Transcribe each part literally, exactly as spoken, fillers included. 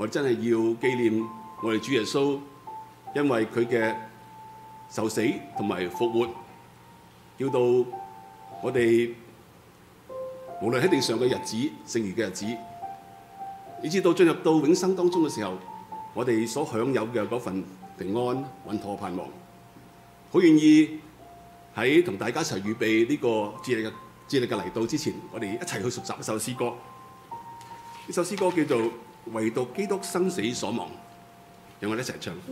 我哋真係要紀念我哋主耶穌，因為佢嘅受死同埋復活，叫到我哋無論喺地上嘅日子、剩餘嘅日子，以至到進入到永生當中嘅時候，我哋所享有嘅嗰份平安、穩妥、盼望，好願意喺同大家一齊預備呢個節日嘅節日嘅嚟到之前，我哋一齊去熟習一首詩歌。呢首詩歌叫做《唯獨基督生死所望》，讓我哋一齊唱。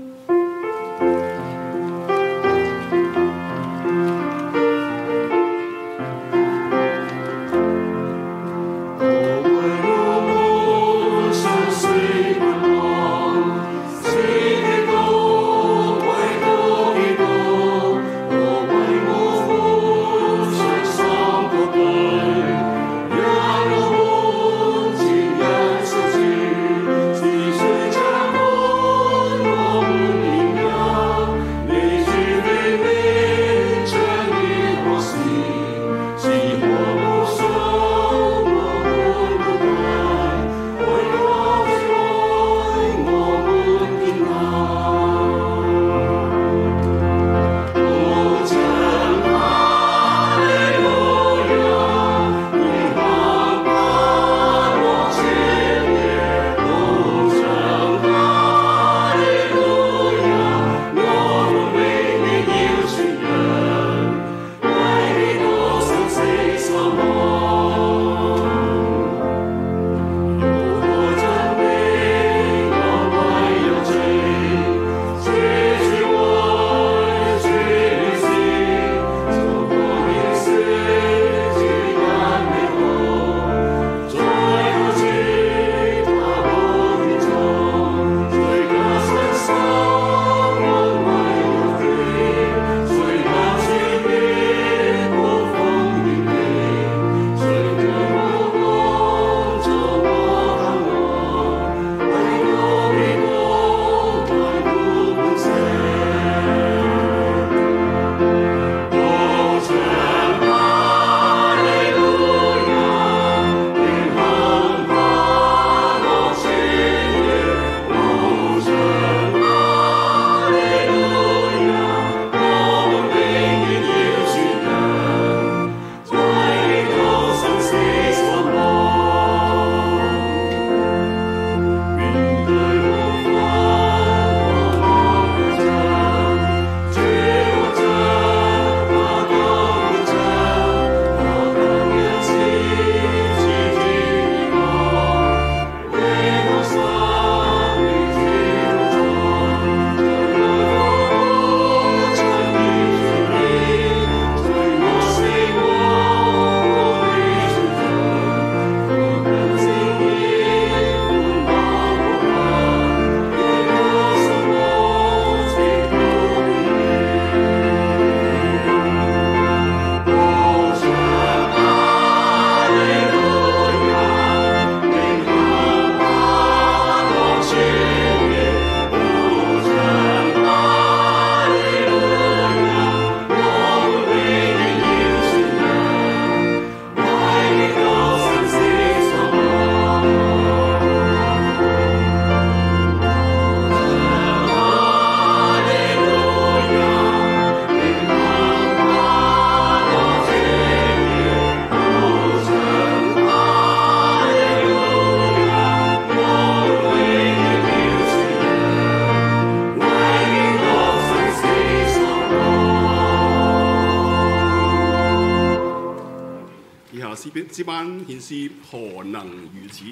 詩班獻詩何能如此？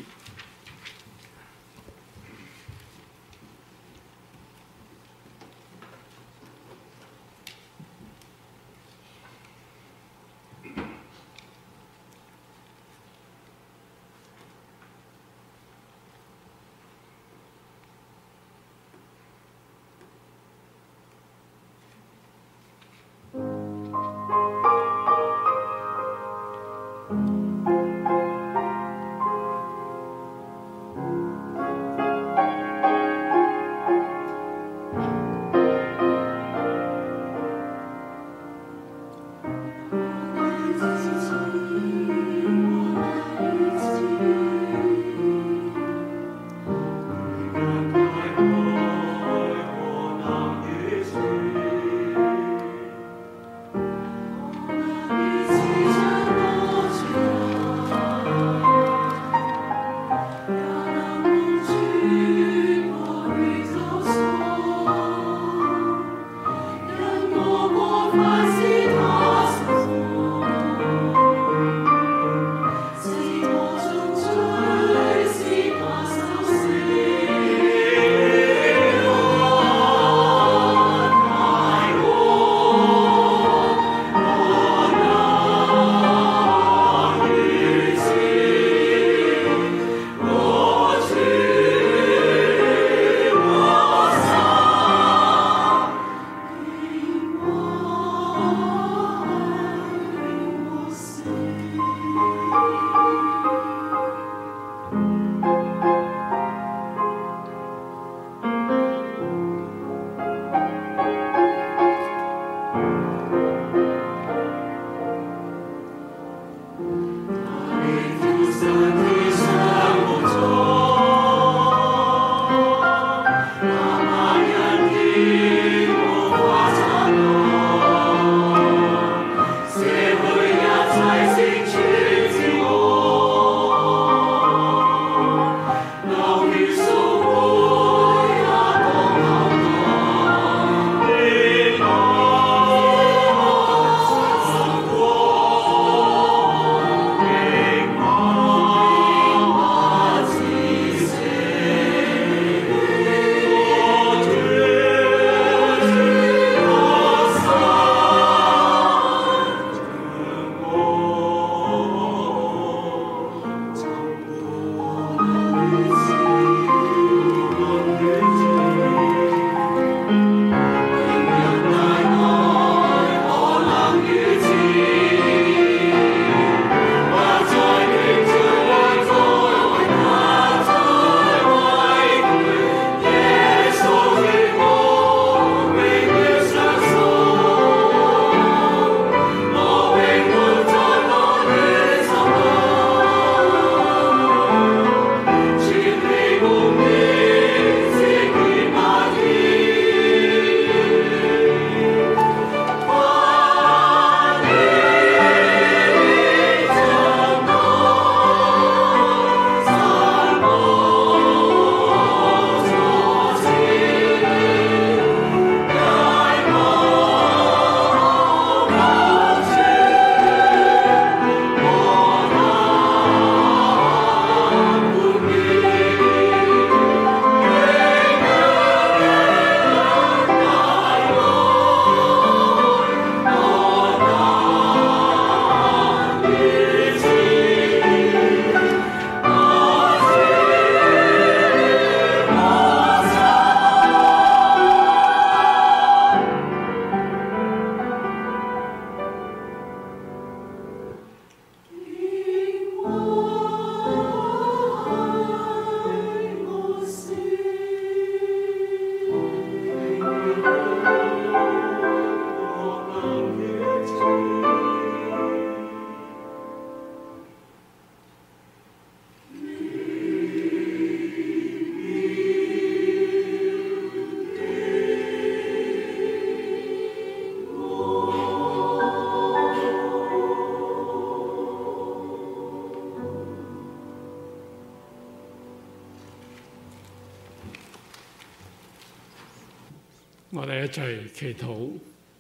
我哋一齊祈禱。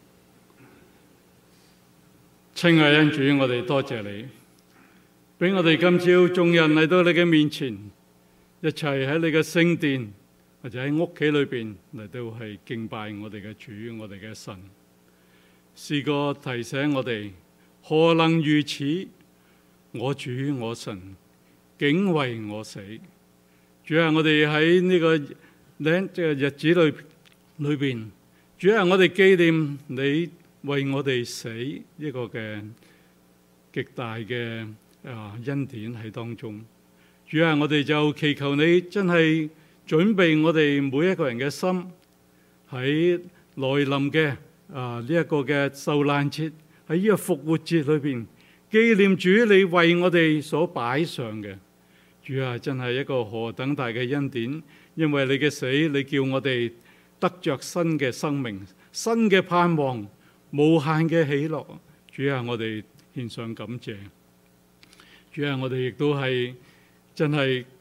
親愛恩主，我哋多謝你，俾我哋今朝眾人嚟到你嘅面前，一齊喺你嘅聖殿或者喺屋企裏邊嚟到係敬拜我哋嘅主，我哋嘅神。試過提醒我哋，何能如此？我主我神，竟為我死。主啊，我哋喺呢個呢即係日子裏裏邊，主啊，我哋紀念你為我哋死一個嘅極大嘅啊恩典喺當中。主啊，我哋就祈求你真係準備我哋每一個人嘅心，喺來臨嘅啊呢一個嘅受難節，喺呢個復活節裏邊紀念主你為我哋所擺上嘅。主啊，真係一個何等大嘅恩典，因為你嘅死，你叫我哋得着新嘅生命、新嘅盼望、無限嘅喜樂。主啊，我哋獻上感謝。主啊，我哋亦都係真係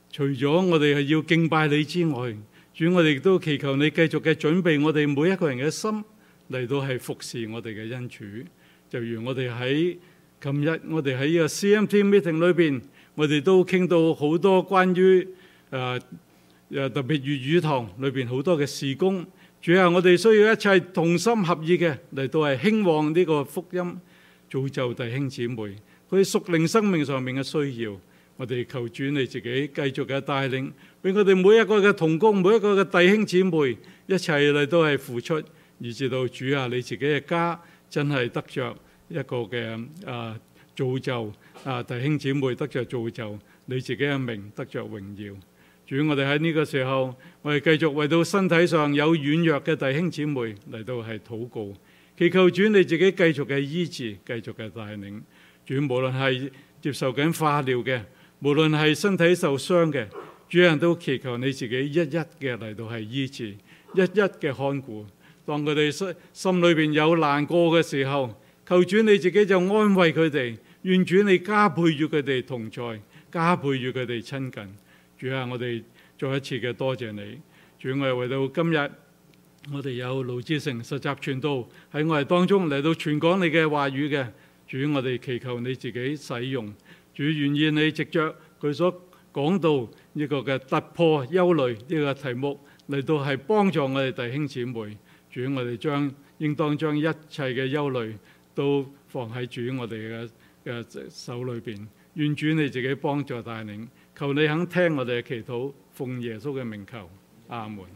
除咗我哋係要敬拜你之外，主，我哋亦都祈求你繼續嘅準備我哋每一個人嘅心嚟到係服侍我哋嘅恩主。就如我哋喺琴日，我哋喺呢個 C M T meeting 裏邊，我哋都傾到好多關於誒誒特別粵語堂裏邊好多嘅事工。主啊，我哋需要一切同心合意嘅嚟到係興旺呢個福音，造就弟兄姊妹佢屬靈生命上面嘅需要。我哋求主你自己繼續嘅帶領，俾我哋每一個嘅同工，每一個嘅弟兄姊妹一齊嚟都係付出，以至到主啊，你自己嘅家真係得着一個嘅啊造就啊，弟兄姊妹得着造就，你自己嘅名得着榮耀。主，我哋喺呢個時候，我哋繼續為到身體上有軟弱嘅弟兄姊妹嚟到係禱告，祈求主你自己繼續嘅醫治，繼續嘅帶領。主，無論係接受緊化療嘅，無論係身體受傷嘅，主人都祈求你自己一一嘅嚟到係醫治，一一嘅看顧。當佢哋心心裏邊有難過嘅時候，求主你自己就安慰佢哋，願主你加倍與佢哋同在，加倍與佢哋親近。主啊，我哋再一次嘅多謝你。主，我哋為到今日，我哋有盧志成實習傳道喺我哋當中嚟到傳講你嘅話語嘅。主，我哋祈求你自己使用。主，願意你藉着佢所講到呢個嘅突破憂慮呢個題目嚟到係幫助我哋弟兄姊妹。主，我哋將應當將一切嘅憂慮都放喺主我哋嘅嘅手裏邊。願主你自己幫助帶領。求你肯聽我哋嘅祈禱，奉耶穌嘅名求，阿門。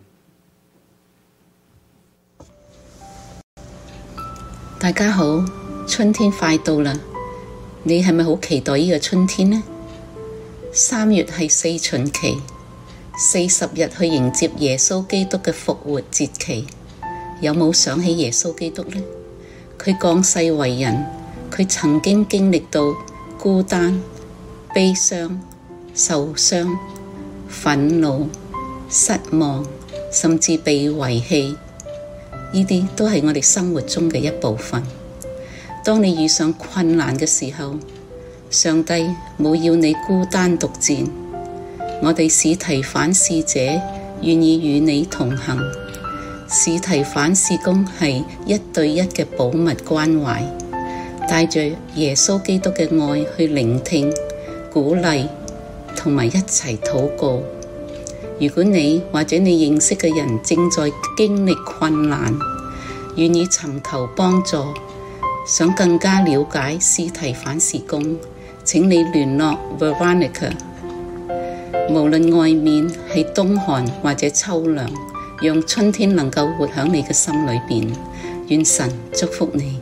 大家好，春天快到啦，你係咪好期待呢個春天呢？三月係四旬期，四十日去迎接耶穌基督嘅復活節期，有冇想起耶穌基督呢？佢降世為人，佢曾經經歷到孤單、悲傷、受傷、憤怒、失望，甚至被遺棄，呢啲都係我哋生活中嘅一部分。當你遇上困難嘅時候，上帝冇要你孤單獨戰，我哋司提反使者願意與你同行。司提反事工係一對一嘅保密關懷，帶着耶穌基督嘅愛去聆聽、鼓勵同埋一齊禱告。如果你或者你認識嘅人正在經歷困難，願意尋求幫助，想更加了解司提反事工，請你聯絡 Veronica。 無論外面係冬寒或者秋涼，讓春天能夠活喺你嘅心裏邊。願神祝福你。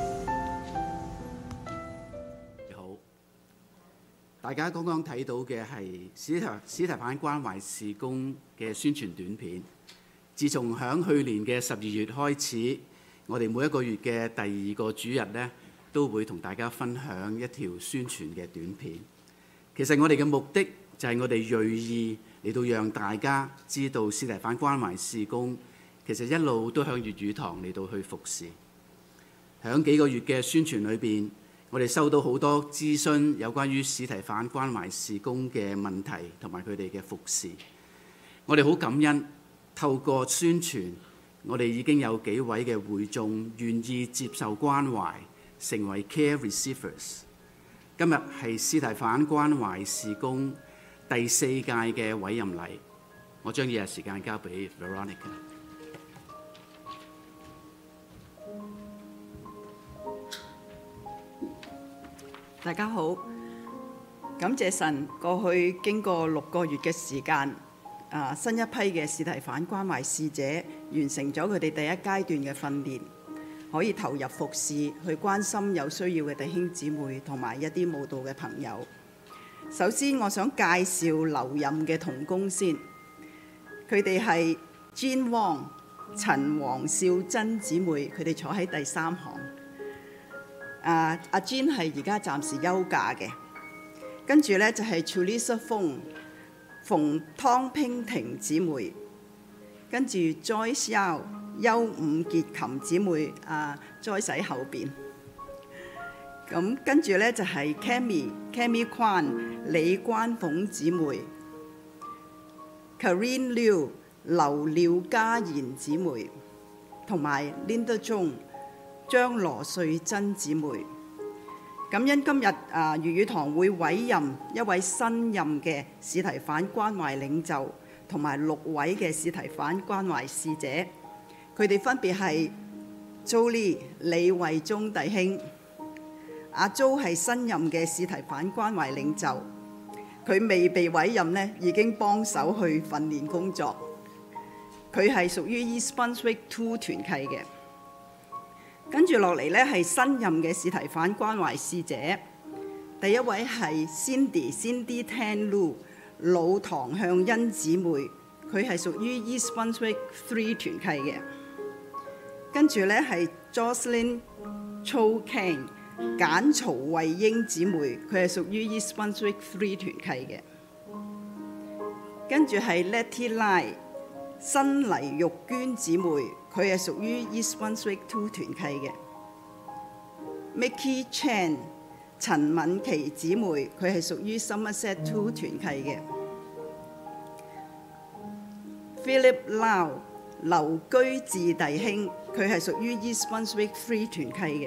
大家剛剛睇到嘅係司提司提反關懷事工嘅宣傳短片。自從響去年嘅十二月開始，我哋每一個月嘅第二個主日呢，都會同大家分享一條宣傳嘅短片。其實我哋嘅目的就係我哋銳意嚟到讓大家知道司提反關懷事工其實一路都向粵語堂嚟到去服侍。響幾個月嘅宣傳裏邊，我哋收到好多諮詢有關於司提反關懷事工嘅問題同埋佢哋嘅服侍。我哋好感恩，透過宣傳，我哋已經有幾位嘅會眾願意接受關懷，成為 care receivers。今日係司提反關懷事工第四屆嘅委任禮，我將以下時間交俾 Veronica。 大家好，感謝神，過去經過六個月嘅時間，啊，新一批嘅司提反關懷使者完成咗佢哋第一階段嘅訓練，可以投入服侍，去關心有需要嘅弟兄姊妹同埋一啲慕道嘅朋友。首先，我想介紹留任嘅同工先，佢哋係 Jean Wong、陳黃少珍姊妹，佢哋坐喺第三行。啊，阿 Jean 係而家暫時休假嘅，跟住咧就係 Teresa Fong、馮湯平婷姊妹，跟住 Joyce Yao、邱伍潔琴姊妹，啊 Joyce 喺後邊。咁跟住咧就係 Cammy、Cammy Kwan、李關鳳姊妹， Karine Liu、劉廖嘉賢姊妹，同埋 Linda Zhong、張羅瑞珍姊妹。感恩今日啊粵語堂會委任一位新任嘅司提反關懷領袖，同埋六位嘅司提反關懷使者，佢哋分別係 Jolie 李慧忠弟兄。阿 Jo 係新任嘅司提反關懷領袖，佢未被委任呢，已經幫手去訓練工作。佢係屬於 East Brunswick Two 團契嘅。跟住落嚟呢，係新任嘅司提反關懷使者，第一位係 Cindy Cindy Tan Lu 老唐向恩姊妹，佢係屬於 East Brunswick Three 團契嘅。跟住呢，係 Jocelyn Cho Kang 簡曹慧英姊妹，佢係屬於 East Brunswick Three 團契嘅。跟住係 Letty Lai 新黎玉娟姊妹，佢係屬於 East Brunswick Two 團契嘅。Micky Chan 陳敏琪姊妹，佢係屬於 Somerset Two 團契嘅。Philip Lau 劉居志弟兄，佢係屬於 East Brunswick Three 團契嘅。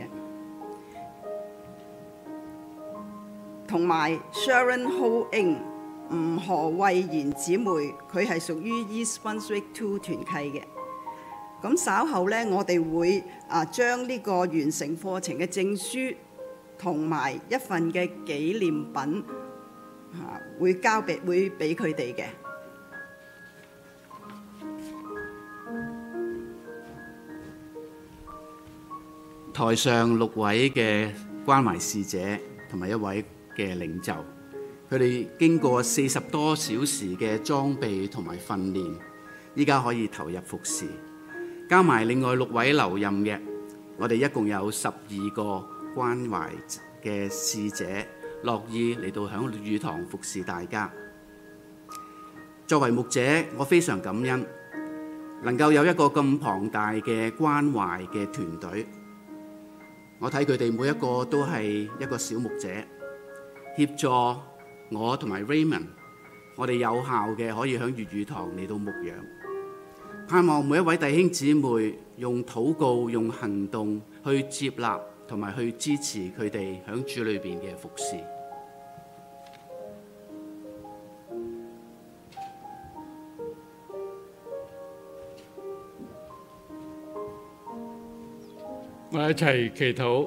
同埋 Sharon Ho Ing 吳何慧賢姊妹，佢係屬於 East Brunswick Two 團契嘅。咁稍後呢，我哋會啊將呢個完成課程嘅證書同埋一份嘅紀念品嚇，會交俾會俾佢哋嘅。 台上六位嘅關懷使者同埋一位嘅領袖，佢哋經過四十多小時嘅裝備同埋訓練，依家可以投入服侍。加埋另外六位留任嘅，我哋一共有十二個關懷嘅使者，樂意嚟到響粵語堂服侍大家。作為牧者，我非常感恩能夠有一個咁龐大嘅關懷嘅團隊。我睇佢哋每一個都係一個小牧者，協助我同埋 Raymond， 我哋有效嘅可以響粵語堂嚟到牧養。盼望每一位弟兄姊妹用禱告、用行動去接納同埋去支持佢哋響主裏邊嘅服侍。 我哋一齊祈禱。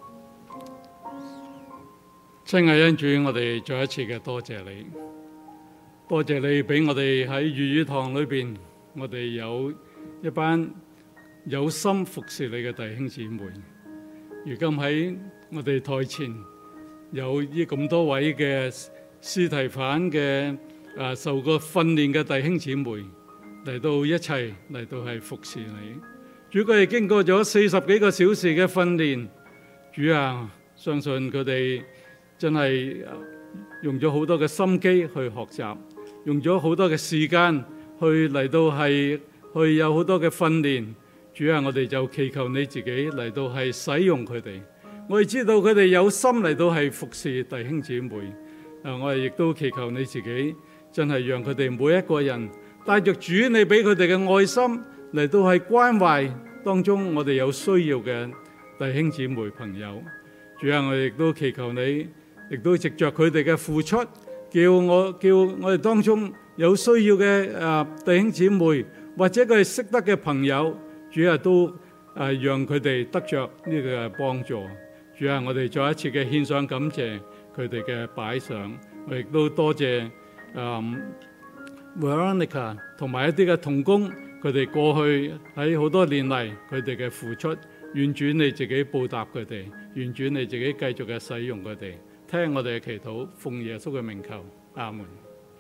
親愛恩主，我哋再一次嘅多謝你，多謝你俾我哋喺粵語堂裏邊，我哋有一班有心服侍你嘅弟兄姊妹。如今喺我哋台前有呢咁多位嘅司提反嘅啊受過訓練嘅弟兄姊妹嚟到一齊嚟到係服侍你。主，佢哋經過咗四十幾個小時嘅訓練，主啊，相信佢哋真係用咗好多嘅心機去學習，用咗好多嘅時間去嚟到係去有好多嘅訓練。主啊，我哋就祈求你自己嚟到係使用佢哋。我哋知道佢哋有心嚟到係服侍弟兄姊妹，啊，我哋亦都祈求你自己真係讓佢哋每一個人帶着主你俾佢哋嘅愛心嚟到係關懷當中我哋有需要嘅弟兄姊妹朋友。主啊，我哋亦都祈求你，亦都藉着佢哋嘅付出，叫我叫我哋當中有需要嘅誒弟兄姊妹或者佢哋識得嘅朋友，主啊都誒讓佢哋得着呢個幫助。主啊，我哋再一次嘅獻上感謝佢哋嘅擺上，我亦都多謝誒 Veronica 同埋一啲嘅同工。佢哋過去喺好多年嚟，佢哋嘅付出，願主你自己報答佢哋，願主你自己繼續嘅使用佢哋，聽我哋嘅祈禱，奉耶穌嘅名求，阿門。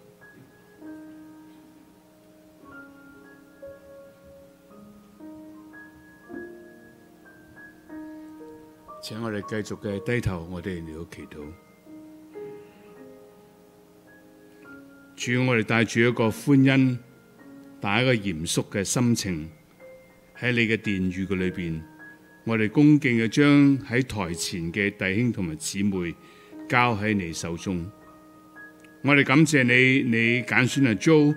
請我哋繼續嘅低頭，我哋嚟到祈禱。主，我哋帶住一個歡欣，帶一個嚴肅嘅心情喺你嘅殿宇嘅裏邊，我哋恭敬嘅將喺台前嘅弟兄同埋姊妹交喺你手中。我哋感謝你，你揀選阿 Jo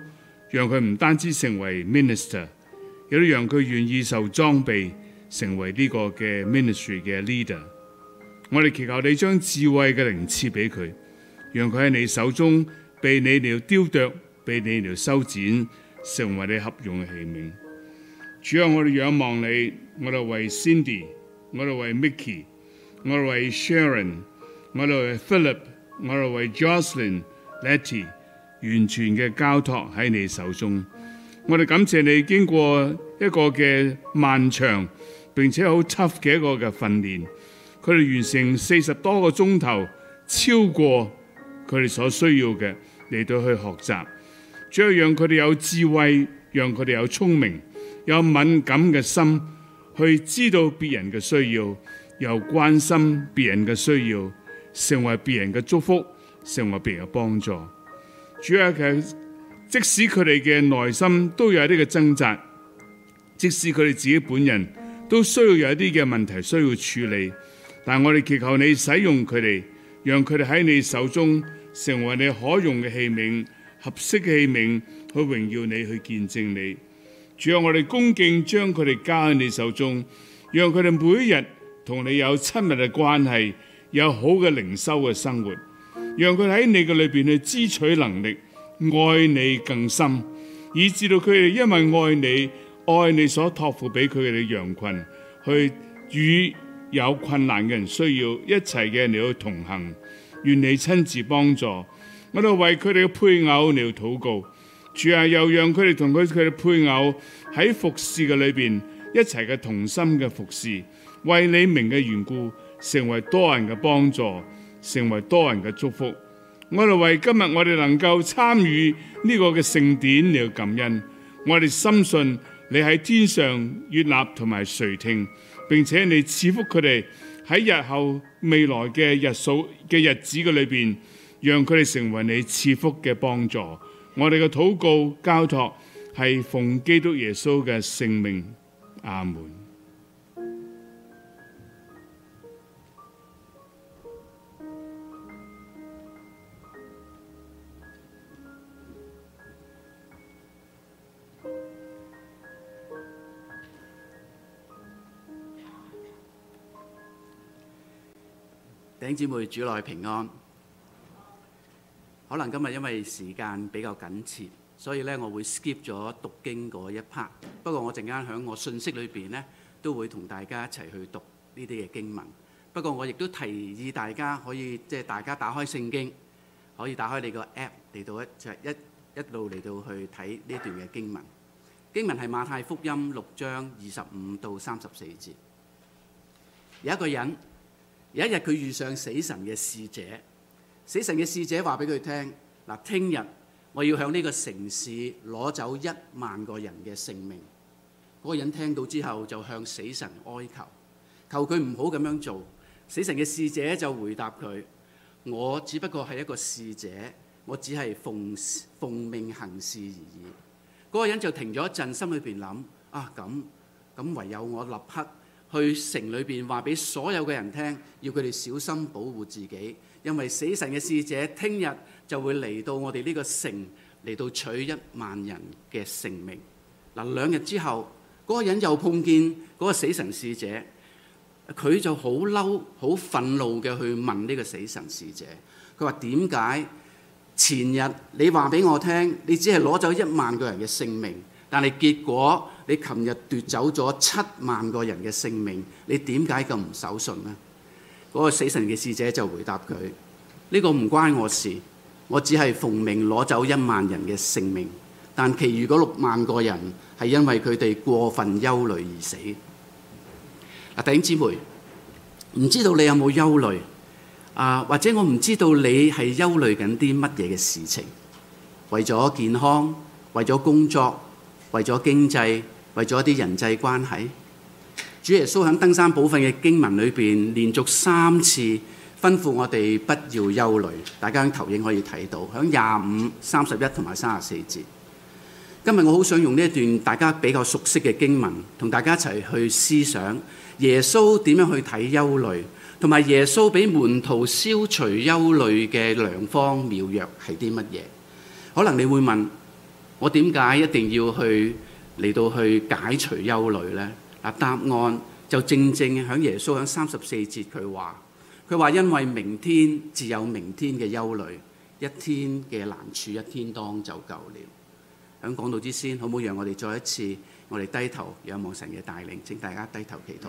讓佢唔單止成為 minister， 亦都讓佢願意受裝備，成為呢個嘅 ministry 嘅 leader。我哋祈求你將智慧嘅靈賜俾佢，讓佢喺你手中被你嚟雕琢，被你嚟修剪，成為你合用嘅器皿。主啊，我哋仰望你，我哋為 Cindy， 我哋為 Mickey， 我哋為 Sharon， 我哋為 Philip， 我哋為 Jocelyn、Letty， 完全嘅交託喺你手中。我哋感謝你經過一個嘅漫長並且好 tough 嘅一個嘅訓練，佢哋完成四十多個鐘頭，超過佢哋所需要嘅嚟到去學習。主要讓佢哋有智慧，讓佢哋有聰明，有敏感嘅心，去知道別人嘅需要，又關心別人嘅需要，成為別人嘅祝福，成為別人嘅幫助。主要其實即使佢哋嘅內心都有一啲嘅掙扎，即使佢哋自己本人都需要有一啲嘅問題需要處理，但我哋祈求你使用佢哋，讓佢哋喺你手中成為你可用嘅器皿，合適嘅器皿去榮耀你，去見證你。主啊，我哋恭敬將佢哋交喺你手中，讓佢哋每一日同你有親密嘅關係，有好嘅靈修嘅生活，讓佢哋喺你嘅裏邊去支取能力，愛你更深，以至到佢哋因為愛你，愛你所託付俾佢哋嘅羊群，去與有困難嘅人需要一齊嘅人嚟到同行。願你親自幫助，我哋為佢哋嘅配偶嚟到禱告。主啊，又讓佢哋同佢佢哋配偶喺服侍嘅裏邊一齊嘅同心嘅服侍，為你名嘅緣故，成為多人嘅幫助，成為多人嘅祝福。我哋為今日我哋能夠參與呢個嘅聖典嚟到感恩。我哋深信你喺天上悅納同埋垂聽，並且你賜福佢哋喺日後未來嘅日數嘅日子嘅裏邊，讓佢哋成為你賜福嘅幫助。我哋嘅禱告交託係奉基督耶穌嘅聖名，阿門。 弟兄姊妹，主內平安。可能今日因為時間比較緊切，所以咧我會 skip 咗讀經嗰一 part。不過我陣間喺我信息裏邊咧，都會同大家一齊去讀呢啲嘅經文。不過我亦都提議大家可以即係大家打開聖經，可以打開你個 app 嚟到一就一一路嚟到去睇呢段嘅經文。經文係馬太福音六章二十五到三十四節。有一個人。有一日佢遇上死神嘅使者，死神嘅使者話俾佢聽：嗱，聽日我要向呢個城市攞走一萬個人嘅性命。嗰個人聽到之後就向死神哀求，求佢唔好咁樣做。死神嘅使者就回答佢：我只不過係一個使者，我只係奉奉命行事而已。嗰個人就停咗一陣，心裏邊諗：啊，咁咁唯有我立刻去城裏邊話俾所有嘅人聽，要佢哋小心保護自己，因為死神嘅使者聽日就會嚟到我哋呢個城嚟到取一萬人嘅性命。嗱，兩日之後，嗰個人又碰見嗰個死神使者，佢就好嬲、好憤怒嘅去問呢個死神使者，佢話：點解前日你話俾我聽，你只係攞走一萬個人嘅性命？但係結果，你琴日奪走咗七萬個人嘅性命，你點解咁唔守信呢？嗰、那個死神嘅使者就回答佢：呢、這個唔關我事，我只係奉命攞走一萬人嘅性命，但其餘嗰六萬個人係因為佢哋過分憂慮而死。嗱，弟兄姊妹，唔知道你有冇憂慮啊？或者我唔知道你係憂慮緊啲乜嘢嘅事情？為咗健康，為咗工作，為咗經濟，為咗一啲人際關係。主耶穌喺登山寶訓嘅經文裏邊，連續三次吩咐我哋不要憂慮。大家喺投影可以睇到，喺廿五、三十一同埋三十四節。今日我好想用呢一段大家比較熟悉嘅經文，同大家一齊去思想耶穌點樣去睇憂慮，同埋耶穌俾門徒消除憂慮嘅良方妙藥係啲乜嘢？可能你會問， 我點解一定要去嚟到去解除憂慮呢？嗱，答案就正正喺耶穌喺三十四節佢話，佢話因為明天自有明天嘅憂慮，一天嘅難處一天當就夠了。喺講道之先，好唔好讓我哋再一次，我哋低頭仰望神嘅帶領，請大家低頭祈禱。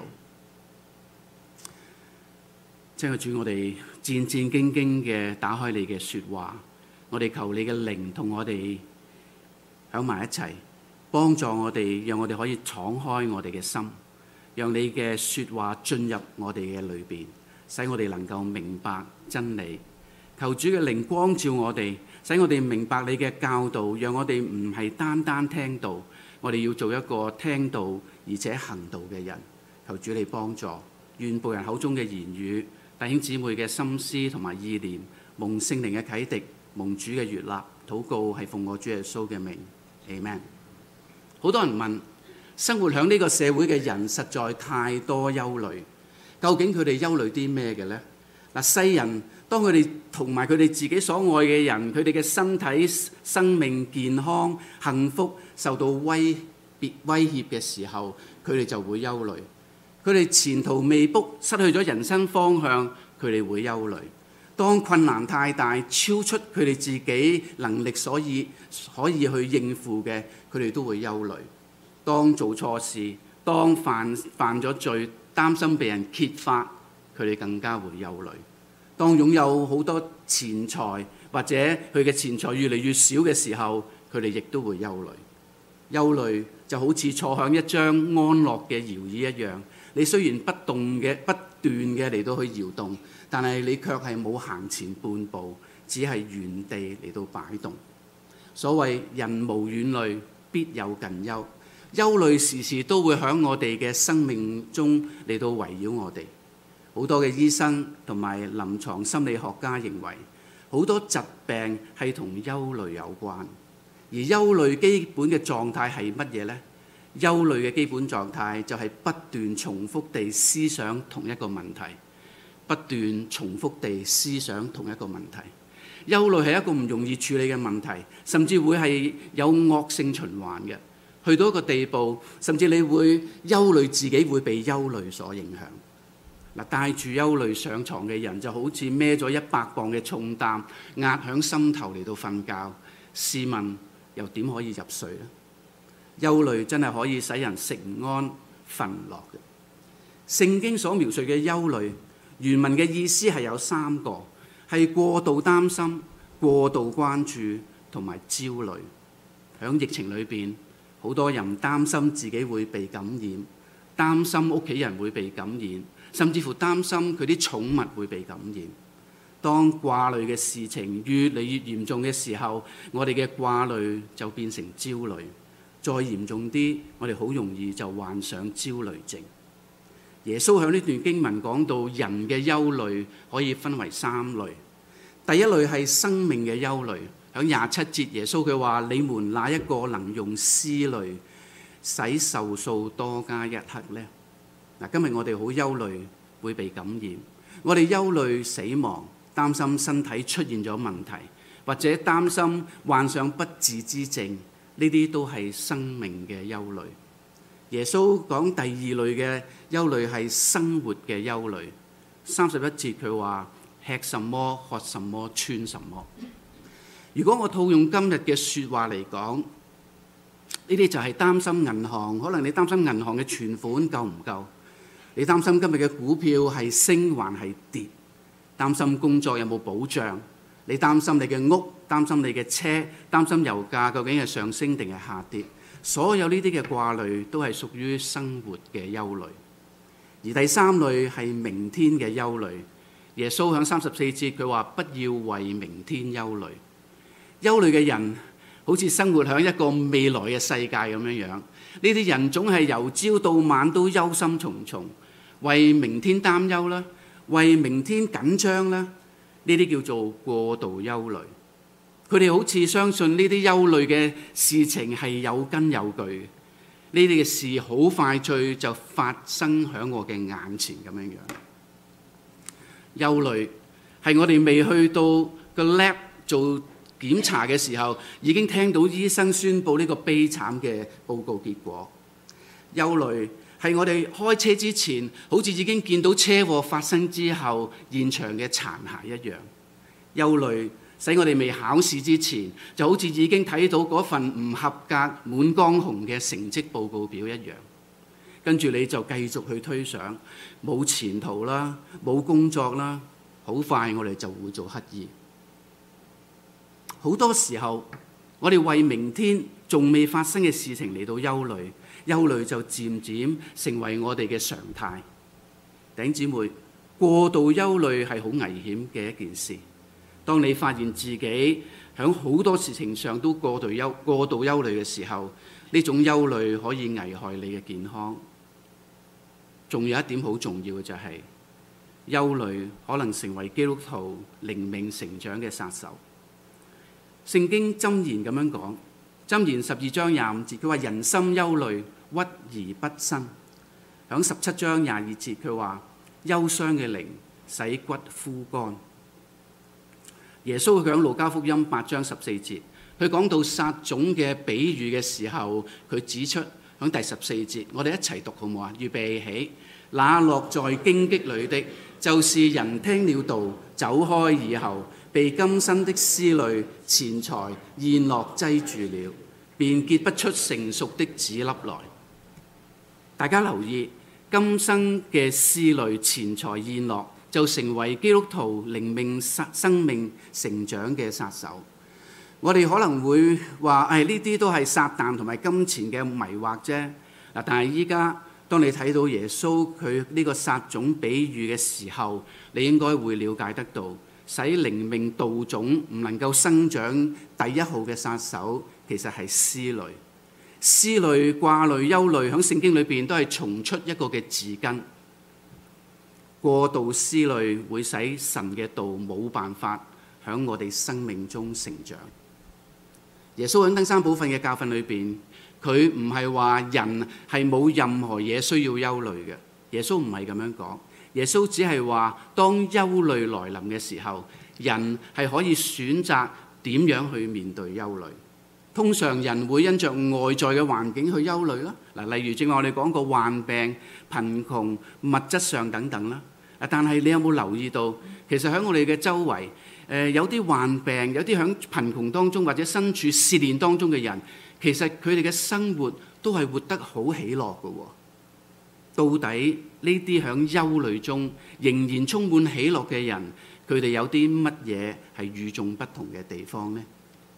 親愛的主，我哋戰戰兢兢嘅打開你嘅說話，我哋求你嘅靈同我哋響埋一齊，幫助我哋，讓我哋可以敞開我哋嘅心，讓你嘅說話進入我哋嘅裏邊，使我哋能夠明白真理。求主嘅靈光照我哋，使我哋明白你嘅教導，讓我哋唔係單單聽道，我哋要做一個聽道而且行道嘅人。求主你幫助，願僕人口中嘅言語，弟兄姊妹嘅心思同埋意念，蒙聖靈嘅啟迪，蒙主嘅悅納，禱告係奉我主耶穌嘅名 Amen。 好多人問，生活喺呢個社會嘅人實在太多憂慮，究竟佢哋憂慮啲咩嘅呢？嗱，世人當佢哋同埋佢哋自己所愛嘅人，佢哋嘅身體、生命、健康、幸福受到威脅威脅嘅時候，佢哋就會憂慮。佢哋前途未卜，失去咗人生方向，佢哋會憂慮。當困難太大，超出佢哋自己能力所以可以去應付嘅，佢哋都會憂慮。當做錯事，當犯犯咗罪，擔心被人揭發，佢哋更加會憂慮。當擁有好多錢財，或者佢嘅錢財越嚟越少嘅時候，佢哋亦都會憂慮。憂慮就好似坐響一張安樂嘅搖椅一樣，你雖然不動嘅不斷嘅嚟到去搖動，但係你卻係冇行前半步，只係原地嚟到擺動。所謂人無遠慮，必有近憂。憂慮時時都會喺我哋嘅生命中嚟到圍繞我哋。好多嘅醫生同埋臨床心理學家認為，好多疾病係同憂慮有關。而憂慮基本嘅狀態係乜嘢呢？憂慮嘅基本狀態就係不斷重複地思想同一個問題，不斷重複地思想同一個問題。憂慮係一個唔容易處理嘅問題，甚至會係有惡性循環嘅。去到一個地步，甚至你會憂慮自己會被憂慮所影響。嗱，帶住憂慮上床嘅人就好似孭咗一百磅嘅重擔壓響心頭嚟到瞓覺。試問又點可以入睡呢？憂慮真係可以使人食唔安、瞓唔落嘅。聖經所描述嘅憂慮，原文嘅意思係有三個，係過度擔心、過度關注同埋焦慮。響疫情裏邊，好多人擔心自己會被感染，擔心屋企人會被感染，甚至乎擔心佢啲寵物會被感染。當掛慮嘅事情越嚟越嚴重嘅時候，我哋嘅掛慮就變成焦慮。再嚴重啲，我哋好容易就患上焦慮症。耶穌喺呢段經文講到，人嘅憂慮可以分為三類。第一類係生命嘅憂慮。喺廿七節，耶穌佢話：你們哪一個能用思慮使壽數多加一刻呢？嗱，今日我哋好憂慮會被感染，我哋憂慮死亡，擔心身體出現咗問題，或者擔心患上不治之症，呢啲都係生命嘅憂慮。耶穌講第二類嘅憂慮係生活嘅憂慮。三十一節佢話：吃什麼、喝什麼、穿什麼。如果我套用今日嘅説話嚟講，呢啲就係擔心銀行，可能你擔心銀行嘅存款夠唔夠？你擔心今日嘅股票係升還係跌？擔心工作有冇保障？你擔心你嘅屋，擔心你嘅車，擔心油價究竟係上升定係下跌？所有呢啲嘅掛慮都係屬於生活嘅憂慮。而第三類係明天嘅憂慮。耶穌喺三十四節佢話：不要為明天憂慮。憂慮嘅人好似生活喺一個未來嘅世界咁樣樣。呢啲人總係由朝到晚都憂心忡忡，為明天擔憂啦，為明天緊張啦。呢啲叫做過度憂慮。佢哋好似相信呢啲憂慮嘅事情係有根有據嘅。呢啲嘅事好快脆就發生喺我嘅眼前咁樣樣。憂慮係我哋未去到個 lab 做檢查嘅時候已經聽到醫生宣布呢個悲慘嘅報告結果。憂慮係我哋開車之前，好似已經見到車禍發生之後現場嘅殘骸一樣。憂慮使我哋未考試之前，就好似已經睇到嗰份唔合格滿江紅嘅成績報告表一樣。跟住你就繼續去推想，冇前途啦，冇工作啦，好快我哋就會做乞兒。好多時候，我哋為明天仲未發生嘅事情嚟到憂慮，憂慮就漸漸成為我哋嘅常態。弟兄姊妹，過度憂慮係好危險嘅一件事。當你發現自己喺好多事情上都過度憂過度憂慮嘅時候，呢種憂慮可以危害你嘅健康。仲有一點好重要嘅就係，憂慮可能成為基督徒靈命成長嘅殺手。聖經箴言咁樣講，箴言十二章廿五節，佢話人心憂慮，屈而不伸。響十七章廿二節，佢話憂傷嘅靈使骨枯乾。耶穌響路加福音八章十四節，佢講到撒種嘅比喻嘅時候，佢指出響第十四節，我哋一齊讀好唔好啊？預備起，那落在荊棘裏的，就是人聽了道，走開以後，被今生的思慮、錢財、宴樂擠住了，便結不出成熟的子粒來。大家留意，今生嘅思慮、錢財、宴樂就成為基督徒靈命生命成長嘅殺手。我哋可能會話，誒呢啲都係撒旦同埋金錢嘅迷惑啫。嗱，但係依家當你睇到耶穌佢呢個撒種比喻嘅時候，你應該會了解得到，使靈命稻種唔能夠生長第一號嘅殺手，其實係思慮。思慮、掛慮、憂慮，喺聖經裏邊都係重出一個嘅字根。過度思慮會使神嘅道冇辦法喺我哋生命中成長。耶穌喺登山寶訓嘅教訓裏邊，佢唔係話人係冇任何嘢需要憂慮嘅。耶穌唔係咁樣講，耶穌只係話當憂慮來臨嘅時候，人係可以選擇點樣去面對憂慮。通常人會因着外在嘅環境去憂慮啦，嗱，例如正話我哋講過患病、貧窮、物質上等等啦。但係你有冇留意到，其實喺我哋嘅周圍，誒有啲患病，有啲喺貧窮當中或者身處試煉當中嘅人，其實佢哋嘅生活都係活得好喜樂嘅。到底呢啲喺憂慮中仍然充滿喜樂嘅人，佢哋有啲乜嘢係與眾不同嘅地方呢？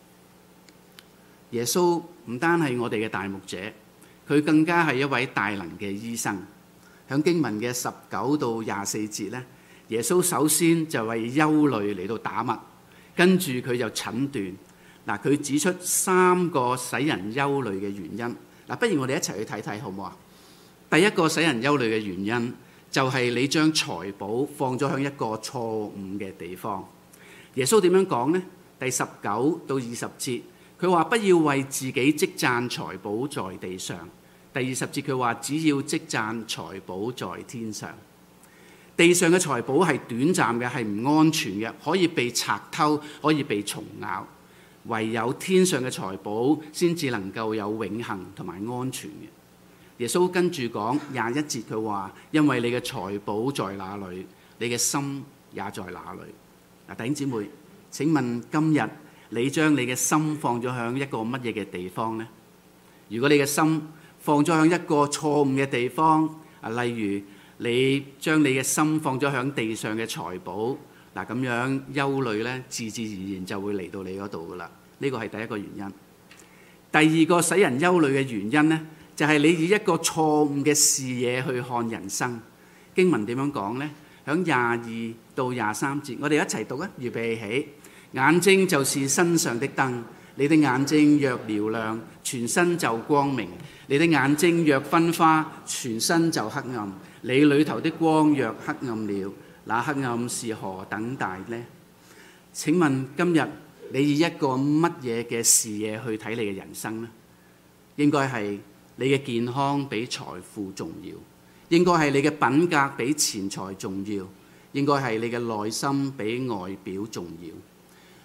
耶穌唔單係我哋嘅大牧者，佢更加係一位大能嘅醫生。喺經文嘅十九到廿四節咧，耶穌首先就為憂慮嚟到打脈，跟住佢就診斷。嗱，佢指出三個使人憂慮嘅原因。嗱，不如我哋一齊去睇睇好唔好啊？第一個使人憂慮嘅原因就係你將財寶放咗喺一個錯誤嘅地方。耶穌點樣講呢？第十九到二十節，佢話不要為自己積攢財寶在地上。第二十節佢話只要積攢財寶在天上。地上嘅財寶係短暫嘅，係唔安全嘅，可以被賊偷，可以被蟲咬。唯有天上嘅財寶先至能夠有永恆同埋安全嘅。耶穌跟住講廿一節佢話，因為你嘅財寶在哪裏，你嘅心也在哪裏。嗱，弟兄姊妹，請問今日你將你嘅心放咗喺一個乜嘢嘅地方呢？如果你嘅心放咗喺一個錯誤嘅地方，啊，例如你將你嘅心放咗喺地上嘅財寶，嗱，咁樣憂慮咧，自自然然就會嚟到你嗰度噶啦。呢個係第一個原因。第二個使人憂慮嘅原因咧，就係你以一個錯誤嘅視野去看人生。經文點樣講呢？響廿二到廿三節，我哋一齊讀啊！預備起，眼睛就是身上的燈。你的眼睛若瞭亮，全身就光明；你的眼睛若昏花，全身就黑暗。你裏頭的光若黑暗了，那黑暗是何等大呢？請問今日你以一個乜嘢嘅視野去睇你嘅人生呢？應該係你嘅健康比財富重要，應該係你嘅品格比錢財重要，應該係你嘅內心比外表重要。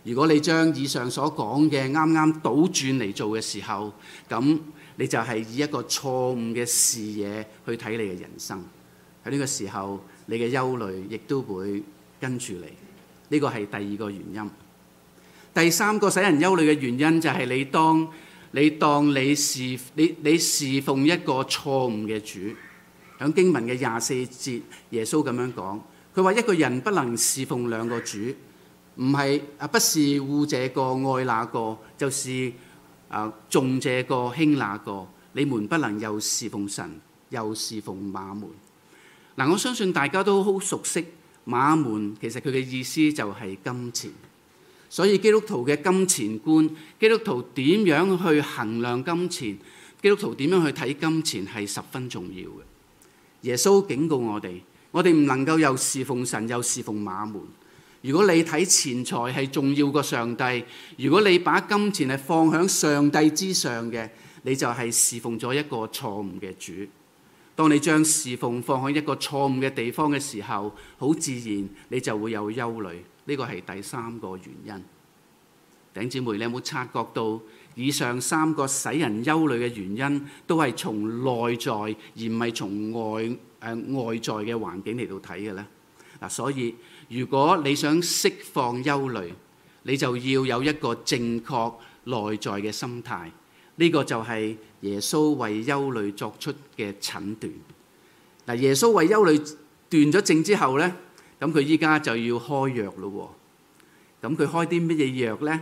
如果你將以上所講嘅啱啱倒轉嚟做嘅時候，咁你就係以一個錯誤嘅視野去睇你嘅人生。喺呢個時候，你嘅憂慮亦都會跟住你。呢個係第二個原因。第三個使人憂慮嘅原因就係你當你當你侍你你侍奉一個錯誤嘅主。喺經文嘅廿四節，耶穌咁樣講，佢話一個人不能侍奉兩個主，唔係啊，不是惡這個愛那個，就是啊重這個輕那個。你們不能又侍奉神，又侍奉馬門。嗱，我相信大家都好熟悉馬門，其實佢嘅意思就係金錢。所以基督徒嘅金錢觀，基督徒點樣去衡量金錢，基督徒點樣去睇金錢係十分重要嘅。耶穌警告我哋，我哋唔能夠又侍奉神又侍奉馬門。如果你睇錢財係重要過上帝，如果你把金錢係放喺上帝之上嘅，你就係侍奉咗一個錯誤嘅主。當你將侍奉放喺一個錯誤嘅地方嘅時候，好自然你就會有憂慮。呢個係第三個原因。弟兄姊妹，你有冇察覺到以上三個使人憂慮嘅原因，都係從內在而唔係從外誒、呃、外在嘅環境嚟到睇嘅咧？嗱，所以如果你想釋放憂慮，你就要有一個正確內在嘅心態。呢、這個就係耶穌為憂慮作出嘅診斷。嗱，耶穌為憂慮斷咗症之後咧，咁佢依家就要開藥咯。咁佢開啲乜嘢藥咧？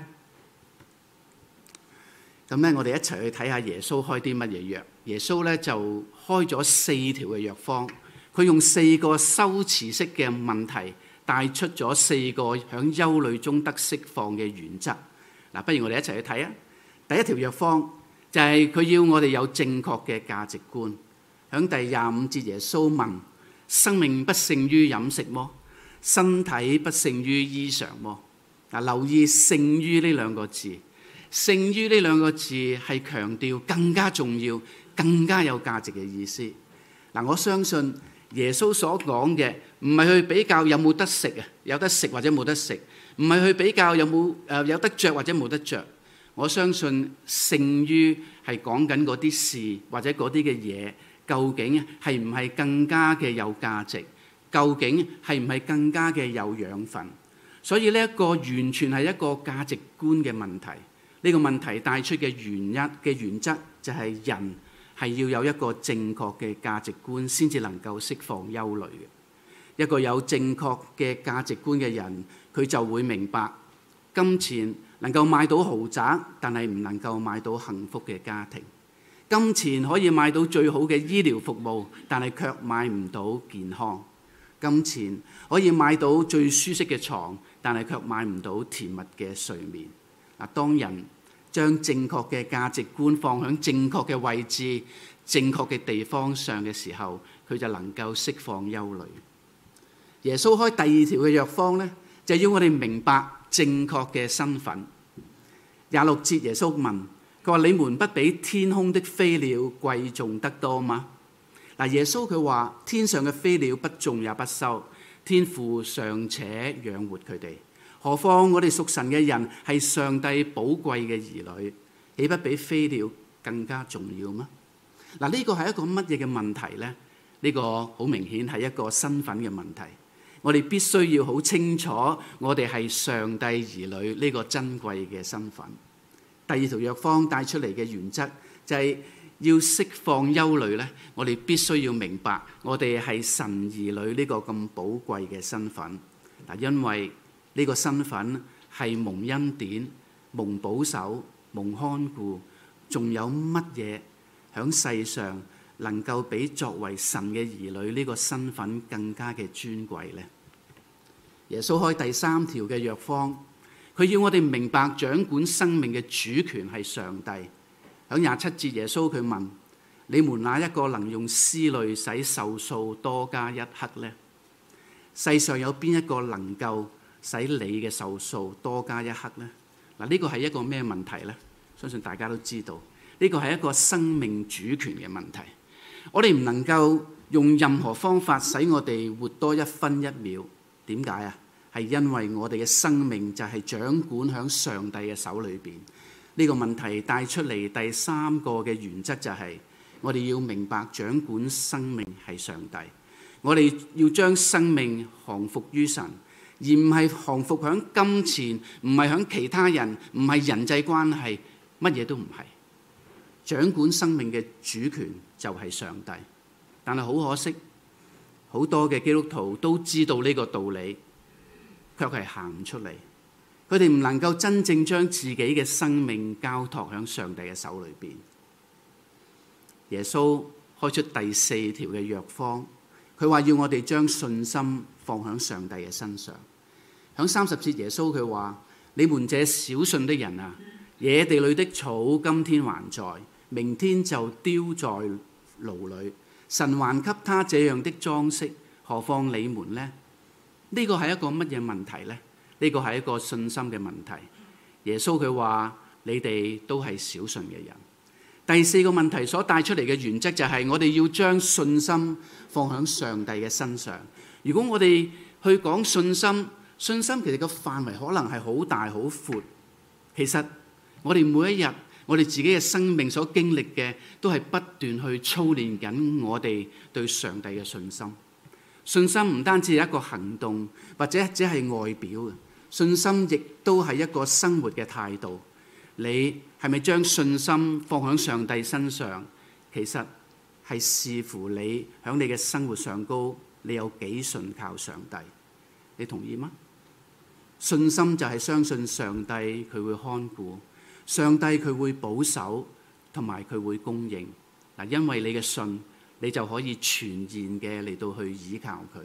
咁咧，我哋一齊去睇下耶穌開啲乜嘢藥。耶穌咧就開咗四條嘅藥方，佢用四個修辭式嘅問題帶出咗四個響憂慮中得釋放嘅原則。嗱，不如我哋一齊去睇啊！第一條藥方就係佢要我哋有正確嘅價值觀。響第廿五節，耶穌問：生命不勝於飲食麼？身體不勝於衣裳麼？嗱，留意勝於呢兩個字，勝於呢兩個字係強調更加重要、更加有價值嘅意思。嗱，我相信耶穌所講嘅唔係去比較有冇得食啊，有得食或者冇得食，唔係去比較有冇誒有得着或者冇得着。我相信勝於係講緊嗰啲事或者嗰啲嘅嘢，究竟係唔係更加嘅有價值？究竟係唔係更加嘅有養分？所以呢一個完全係一個價值觀嘅問題。呢個問題帶出嘅原因嘅原則就係人係要有一個正確嘅價值觀，先至能夠釋放憂慮嘅。一個有正確嘅價值觀嘅人，佢就會明白金錢能夠買到豪宅，但係唔能夠買到幸福嘅家庭。金錢可以買到最好嘅醫療服務，但係卻買唔到健康。金錢可以買到最舒適嘅床，但係卻買唔到甜蜜嘅睡眠。嗱，當人將正確嘅價值觀放喺正確嘅位置、正確嘅地方上嘅時候，佢就能夠釋放憂慮。耶穌開第二條嘅藥方咧，就要我哋明白正確嘅身份。廿六節耶穌問，佢話：你們不比天空的飛鳥貴重得多嗎？嗱，耶穌佢話：天上嘅飛鳥不種也不收，天父尚且養活佢哋，何況我哋屬神嘅人係上帝寶貴嘅兒女，豈不比飛鳥更加重要嗎？嗱，呢個係一個乜嘢嘅問題呢？呢個好明顯係一個身份嘅問題。我哋必須要好清楚，我哋係上帝兒女呢個珍貴嘅身份。第二條藥方帶出嚟嘅原則就係要釋放憂慮咧，我哋必須要明白我哋係神兒女呢個咁寶貴嘅身份。嗱，因為呢個身份係蒙恩典、蒙保守、蒙看顧，仲有乜嘢喺世上能夠比作為神嘅兒女呢個身份更加嘅尊貴呢？耶穌開第三條嘅藥方，佢要我哋明白掌管生命嘅主權係上帝。喺廿七節，耶穌佢問：你們哪一個能用思慮使壽數多加一刻呢？世上有邊一個能夠使你嘅壽數多加一刻呢？嗱，呢個係一個咩問題呢？相信大家都知道，呢個係一個生命主權嘅問題。我哋唔能夠用任何方法使我哋活多一分一秒。點解啊？ 係因為我哋嘅生命就係掌管喺上帝嘅手裏邊。呢個問題帶出嚟第三個嘅原則就係，我哋要明白掌管生命係上帝。我哋要將生命降服於神，而唔係降服喺金錢，唔係喺其他人，唔係人際關係，乜嘢都唔係。掌管生命嘅主權就係上帝。但係好可惜，好多嘅基督徒都知道呢個道理，卻係行唔出嚟。佢哋唔能夠真正將自己嘅生命交託喺上帝嘅手裏邊。耶穌開出第四條嘅藥方，佢話要我哋將信心放喺上帝嘅身上。喺三十節，耶穌佢話：你們這小信的人啊，野地裏的草今天還在，明天就丟在爐裏。神還給他這樣的裝飾，何況你們呢？呢個係一個乜嘢問題呢？呢個係一個信心嘅問題。耶穌佢話：你哋都係小信嘅人。第四個問題所帶出嚟嘅原則就係我哋要將信心放喺上帝嘅身上。如果我哋去講信心，信心其實個範圍可能係好大好闊。其實我哋每一日我哋自己嘅生命所經歷嘅，都係不斷去操練緊我哋對上帝嘅信心。信心唔單止係一個行動，或者只係外表嘅，信心亦都係一個生活嘅態度。你係咪將信心放喺上帝身上？其實係視乎你喺你嘅生活上高，你有幾信靠上帝？你同意嗎？信心就係相信上帝佢會看顧，上帝佢會保守，同埋佢會供應。嗱，因為你嘅信，你就可以全然嘅嚟到去依靠佢。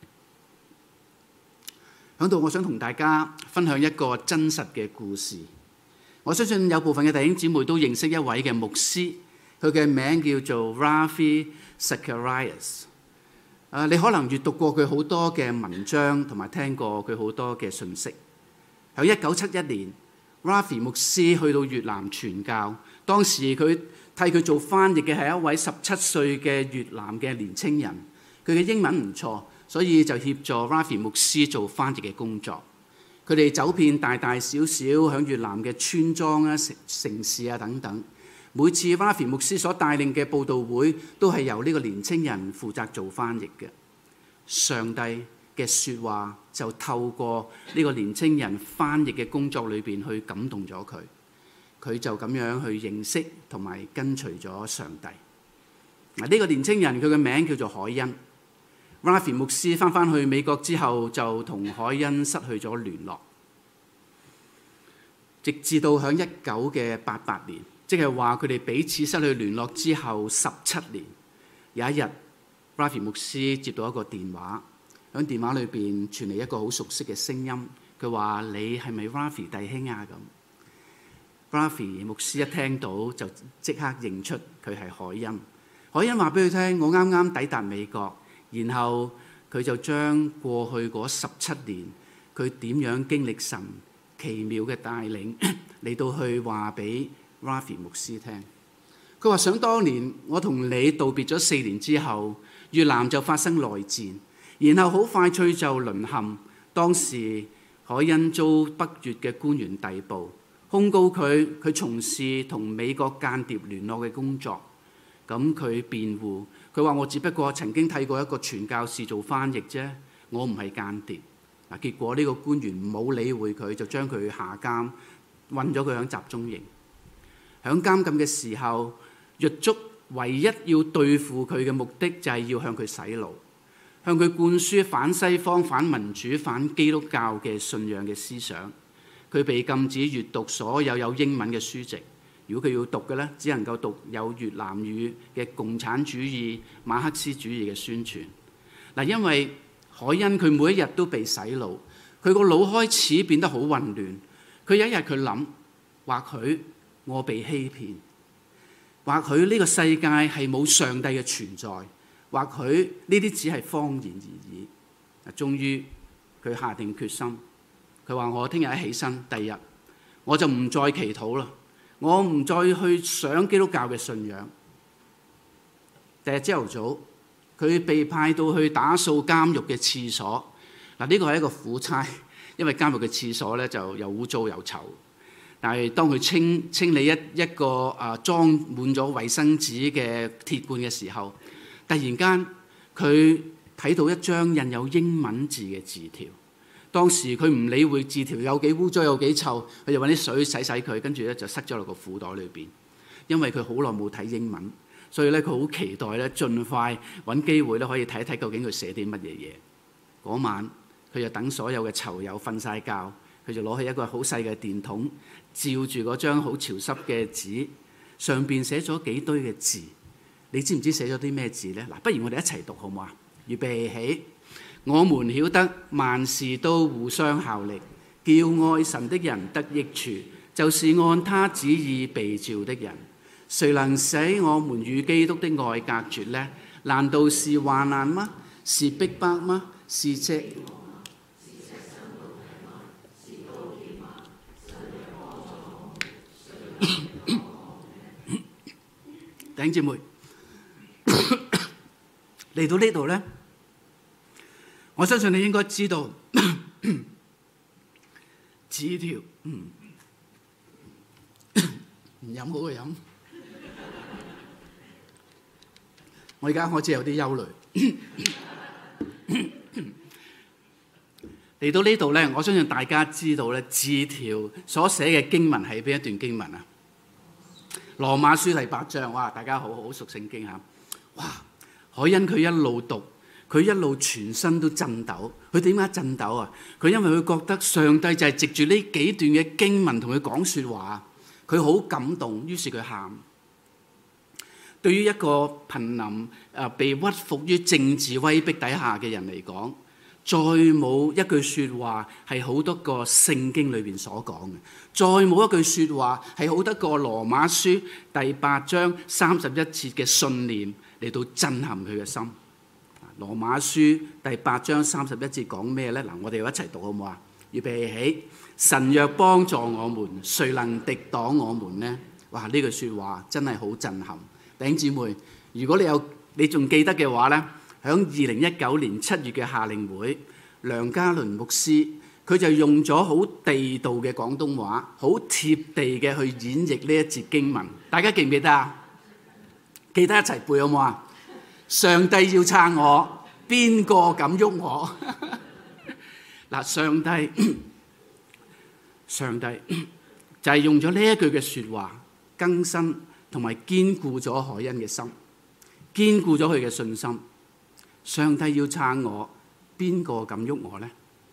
喺度，我想同大家分享一個真實嘅故事。我相信有部分嘅弟兄姊妹都認識一位嘅牧師，佢嘅名叫做 Ravi Zacharias。誒，你可能閱讀過佢好多嘅文章，同埋聽過佢好多嘅信息。喺一九七一年 Ravi 牧師去到越南傳教，當時佢替佢做翻譯嘅係一位十七歲嘅越南嘅年青人，佢嘅英文唔錯，所以就協助 Ravi 牧師做翻譯嘅工作。佢哋走遍大大小小響越南嘅村莊啊、城城市啊等等。每次 Ravi 牧師所帶領嘅佈道會，都係由呢個年青人負責做翻譯嘅。上帝嘅説話就透過呢個年青人翻譯嘅工作裏邊去感動咗佢，佢就咁樣去認識同埋跟隨咗上帝。嗱，呢個年青人佢嘅名叫做海恩。Ravi 牧師翻返去美國之後，就同海恩失去咗聯絡，直至到響一九嘅八八年，即係話佢哋彼此失去聯絡之後十七年，有一日 Ravi 牧師接到一個電話，響電話裏邊傳嚟一個好熟悉嘅聲音，佢話：你係咪 Ravi 弟兄啊？咁 Ravi 牧師一聽到就即刻認出佢係海恩。海恩話俾佢聽：我啱啱抵達美國。然後佢就將過去嗰十七年佢點樣經歷神奇妙嘅帶領嚟到去話俾 Ravi 牧師聽。佢話：想當年我同你道別咗四年之後，越南就發生內戰，然後好快脆就淪陷。當時海恩遭北越嘅官員逮捕，控告佢佢從事同美國間諜聯絡嘅工作。咁佢辯護，佢話：我只不過曾經替過一個傳教士做翻譯啫，我唔係間諜。嗱，結果呢個官員冇理會佢，就將佢下監，韞咗佢喺集中營。喺監禁嘅時候，獄卒唯一要對付佢嘅目的就係要向佢洗腦，向佢灌輸反西方、反民主、反基督教嘅信仰嘅思想。佢被禁止閱讀所有有英文嘅書籍。如果佢要讀嘅咧，只能夠讀有越南語嘅共產主義、馬克思主義嘅宣傳。嗱，因為海恩佢每一日都被洗腦，佢個腦開始變得好混亂。佢有一日佢諗，或許我被欺騙，或許呢個世界係冇上帝嘅存在，或許呢啲只係謊言而已。嗱，終於佢下定決心，佢話：我聽日一起身，第二日我就唔再祈禱啦。我唔再去上基督教嘅信仰。第日朝頭早，佢被派到去打掃監獄嘅廁所。嗱， 嗱，呢個係一個苦差，因為監獄嘅廁所咧就又污糟又臭。但係當佢清清理一一個啊裝滿咗衛生紙嘅鐵罐嘅時候，突然間佢睇到一張印有英文字嘅字條。當時佢唔理會字條有幾污糟有幾臭，佢就揾啲水洗洗佢，跟住咧就塞咗落個褲袋裏邊。因為佢好耐冇睇英文，所以咧佢好期待咧盡快揾機會咧可以睇一睇究竟佢寫啲乜嘢嘢。嗰晚佢就等所有嘅囚友瞓晒覺，佢就攞起一個好細嘅電筒，照住嗰張好潮濕嘅紙，上邊寫咗幾堆嘅字。你知唔知寫咗啲咩字呢？嗱，不如我哋一齊讀好唔好啊？預備起。我們曉得萬事都互相效力，叫愛神的人得益處，就是按他旨意被召的人。誰能使我們與基督的愛隔絕呢？難道是患難嗎？是逼迫嗎？是赤弟兄姊妹嚟到呢度呢，我相信你應該知道紙條，嗯，唔飲好過飲。我而家開始有啲憂慮。嚟到呢度咧，我相信大家知道咧，字條所寫嘅經文係邊一段經文啊？羅馬書第八章，哇！大家好好熟聖經嚇，哇！海恩佢一路讀，佢一路全身都震抖。佢點解震抖啊？佢因為佢覺得上帝就係藉住呢幾段嘅經文同佢講説話，佢好感動，於是佢喊。對於一個瀕臨誒被屈服於政治威逼底下嘅人嚟講，再冇一句説話係好多個聖經裏邊所講嘅，再冇一句説話係好多個羅馬書第八章三十一節嘅信念嚟到震撼佢嘅心。羅馬書第八章三十一節講咩呢？嗱，我哋要一齊讀好唔好啊？預備起，神若幫助我們，誰能敵擋我們呢？哇！呢句説話真係好震撼。弟兄姊妹，如果你有你仲記得嘅話呢，喺二零一九年七月嘅夏令會，梁家麟牧師佢就用咗好地道嘅廣東話，好貼地嘅去演繹呢一節經文。大家記唔記得啊？記得一齊背好唔好啊？上帝要撐我，邊個敢喐我？嗱，上帝，上帝就係用咗呢一句嘅説話更新同埋堅固咗海恩嘅心，堅固咗佢嘅信心。上帝要撐我，邊個敢喐我呢？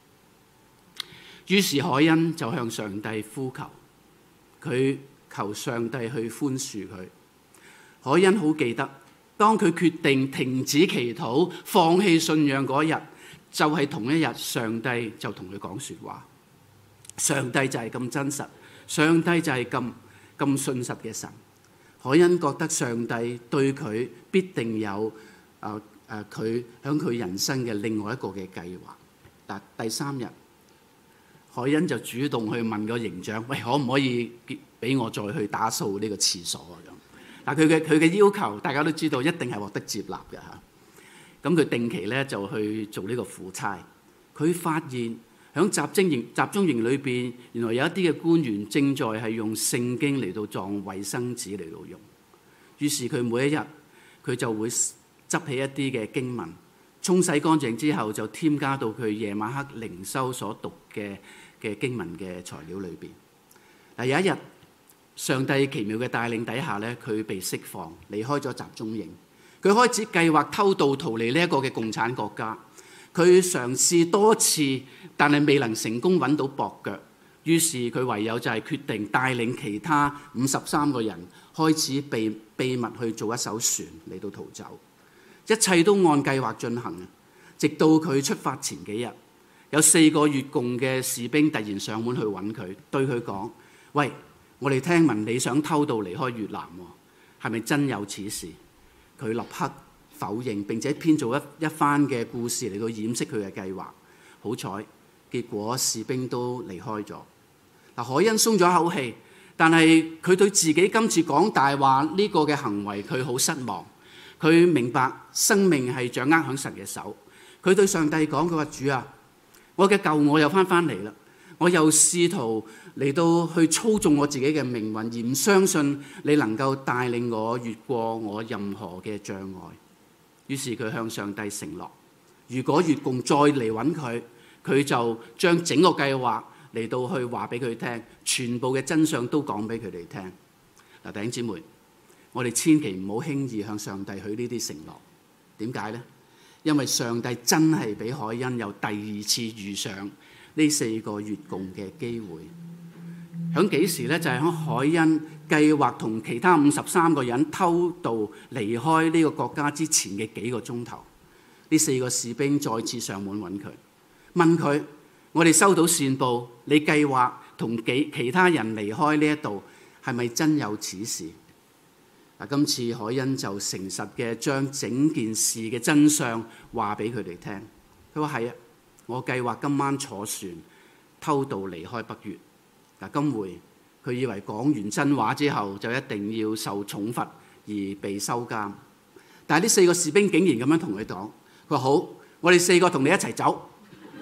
於是海恩就向上帝呼求，佢求上帝去寬恕佢。海恩好記得，當佢決定停止祈禱、放棄信仰嗰日，就係同一日，上帝就同佢講説話。上帝就係咁真實，上帝就係咁咁信實嘅神。海恩覺得上帝對佢必定有誒誒佢喺佢人生嘅另外一個嘅計劃。嗱，第三日，海恩就主動去問個營長：喂，可唔可以俾我再去打掃呢個廁所啊？咁嗱，佢嘅佢嘅要求，大家都知道一定係獲得接納嘅嚇。咁佢定期咧就去做呢個苦差。佢發現喺集中營集中營裏邊，原來有一啲嘅官員正在係用聖經嚟到裝衛生紙嚟到用。於是佢每一日佢就會執起一啲嘅經文，沖洗乾淨之後就添加到佢夜晚黑靈修所讀嘅嘅經文嘅材料裏邊。嗱，有一日，上帝奇妙嘅帶領底下咧，佢被釋放，離開咗集中營。佢開始計劃偷渡逃離呢一個嘅共產國家。佢嘗試多次，但係未能成功揾到駁腳。於是佢唯有就係決定帶領其他五十三個人開始秘秘密去做一艘船嚟到逃走。一切都按計劃進行，直到佢出發前幾日，有四個越共嘅士兵突然上門去揾佢，對佢講：喂，我哋聽聞你想偷渡離開越南喎，係咪真有此事？佢立刻否認，並且編造一一番嘅故事嚟到掩飾佢嘅計劃。好彩，結果士兵都離開咗。嗱，海恩鬆咗一口氣，但係佢對自己今次講大話呢個嘅行為，佢好失望。佢明白生命係掌握喺神嘅手。佢對上帝講：佢話主啊， 我嘅舊我又翻返嚟啦，我又試圖嚟到去操縱我自己嘅命運，而唔相信你能夠帶領我越過我任何嘅障礙。於是佢向上帝承諾，如果越共再嚟揾佢，佢就將整個計劃嚟到去話俾佢聽，全部嘅真相都講俾佢哋聽。嗱，弟兄姊妹，我哋千祈唔好輕易向上帝許呢啲承諾。點解呢？因為上帝真係俾海恩有第二次遇上呢四個月共嘅機會。響幾時呢？就係響海恩計劃同其他五十三個人偷渡離開呢個國家之前嘅幾個鐘頭，呢四個士兵再次上門揾佢，問佢：我哋收到線報，你計劃同幾其他人離開呢一度，係咪真有此事？嗱，今次海恩就誠實嘅將整件事嘅真相話俾佢哋聽。佢話：係啊，我計劃今晚坐船偷渡離開北越。嗱，今回佢以為講完真話之後就一定要受重罰而被收監，但係呢四個士兵竟然咁樣同佢講：佢話好，我哋四個同你一齊走。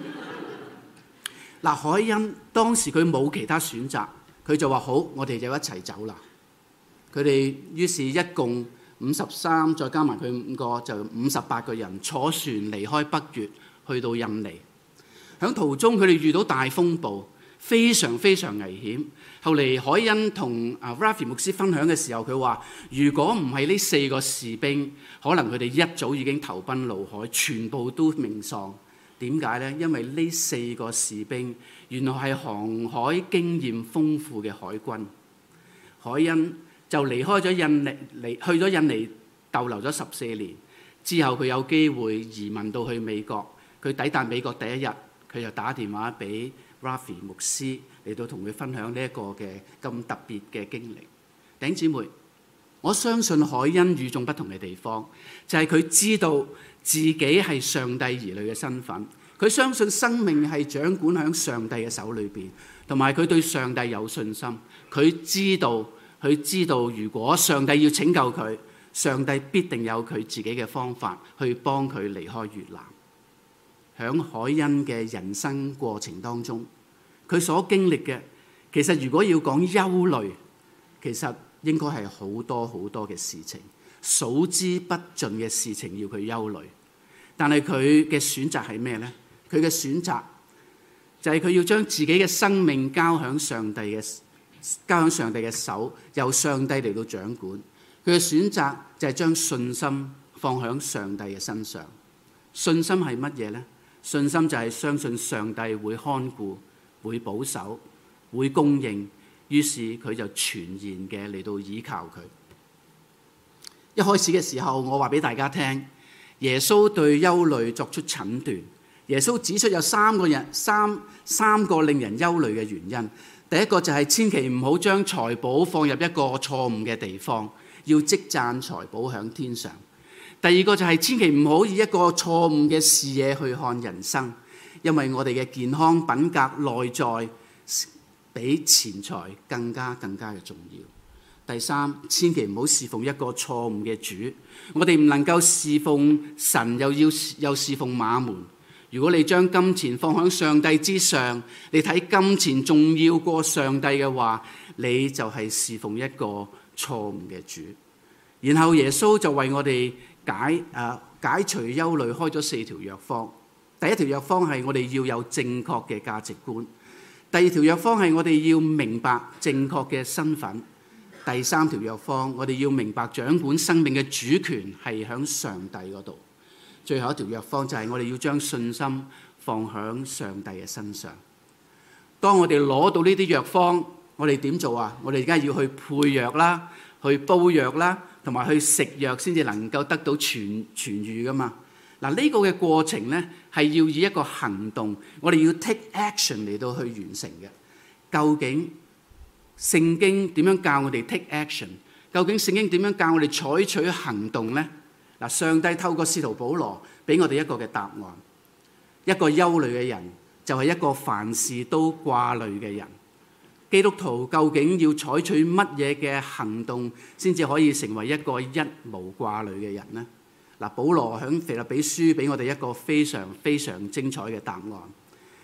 嗱，海恩當時佢冇其他選擇，佢就話好，我哋就一齊走啦。佢哋於是一共五十三，再加埋佢五個，就五十八個人坐船離開北越，去到印尼。喺途中佢哋遇到大風暴，非常非常危險。後嚟海恩同啊 Rafi 牧師分享嘅時候，佢話：如果唔係呢四個士兵，可能佢哋一早已經投奔怒海，全部都命喪。點解呢？因為呢四個士兵原來係航海經驗豐富嘅海軍。海恩就離開咗印尼，嚟去咗印尼逗留咗十四年之後，佢有機會移民到去美國。佢抵達美國第一日，佢就打電話俾 Rafi 牧師嚟到同佢分享呢一個嘅咁特別嘅經歷。弟兄姊妹，我相信海恩與眾不同嘅地方，就係佢知道自己係上帝兒女嘅身份，佢相信生命係掌管喺上帝嘅手裏邊，同埋佢對上帝有信心。佢知道。佢知道，如果上帝要拯救佢，上帝必定有佢自己嘅方法去幫佢離開越南。響海恩嘅人生過程當中，佢所經歷嘅，其實如果要講憂慮，其實應該係好多好多嘅事情，數之不盡嘅事情要佢憂慮。但係佢嘅選擇係咩呢？佢嘅選擇就係佢要將自己嘅生命交響上帝嘅。交喺上帝嘅手，由上帝嚟到掌管。佢嘅選擇就係將信心放喺上帝嘅身上。信心係乜嘢呢？信心就係相信上帝會看顧、會保守、會供應。於是佢就全然嘅嚟到依靠佢。一開始嘅時候，我話俾大家聽，耶穌對憂慮作出診斷。耶穌指出有三個人、三三個令人憂慮嘅原因。第一個就係千祈唔好將財寶放入一個錯誤嘅地方，要積攢財寶響天上。第二個就係千祈唔好以一個錯誤嘅視野去看人生，因為我哋嘅健康品格內在比錢財更加更加嘅重要。第三，千祈唔好侍奉一個錯誤嘅主，我哋唔能夠侍奉神又要又侍奉馬門。如果你將金錢放喺上帝之上，你睇金錢重要過上帝嘅話，你就係侍奉一個錯誤嘅主。然後耶穌就為我哋解誒解除憂慮，開咗四條藥方。第一條藥方係我哋要有正確嘅價值觀。第二條藥方係我哋要明白正確嘅身份。第三條藥方，我哋要明白掌管生命嘅主權係喺上帝嗰度。最後一條藥方就係我哋要將信心放喺上帝嘅身上。當我哋攞到呢啲藥方，我哋點做啊？我哋而家要去配藥啦，去煲藥啦，同埋去食藥先至能夠得到痊痊愈噶嘛。嗱，呢個嘅過程咧係要以一個行動，我哋要 take action 嚟到去完成嘅。究竟聖經點樣教我哋 take action？ 究竟聖經點樣教我哋採取行動咧？嗱，上帝透過使徒保羅俾我哋一個嘅答案。一個憂慮嘅人就係一個凡事都掛慮嘅人。基督徒究竟要採取乜嘢嘅行動先至可以成為一個一無掛慮嘅人呢？嗱，保羅喺腓立比書俾我哋一個非常非常精彩嘅答案。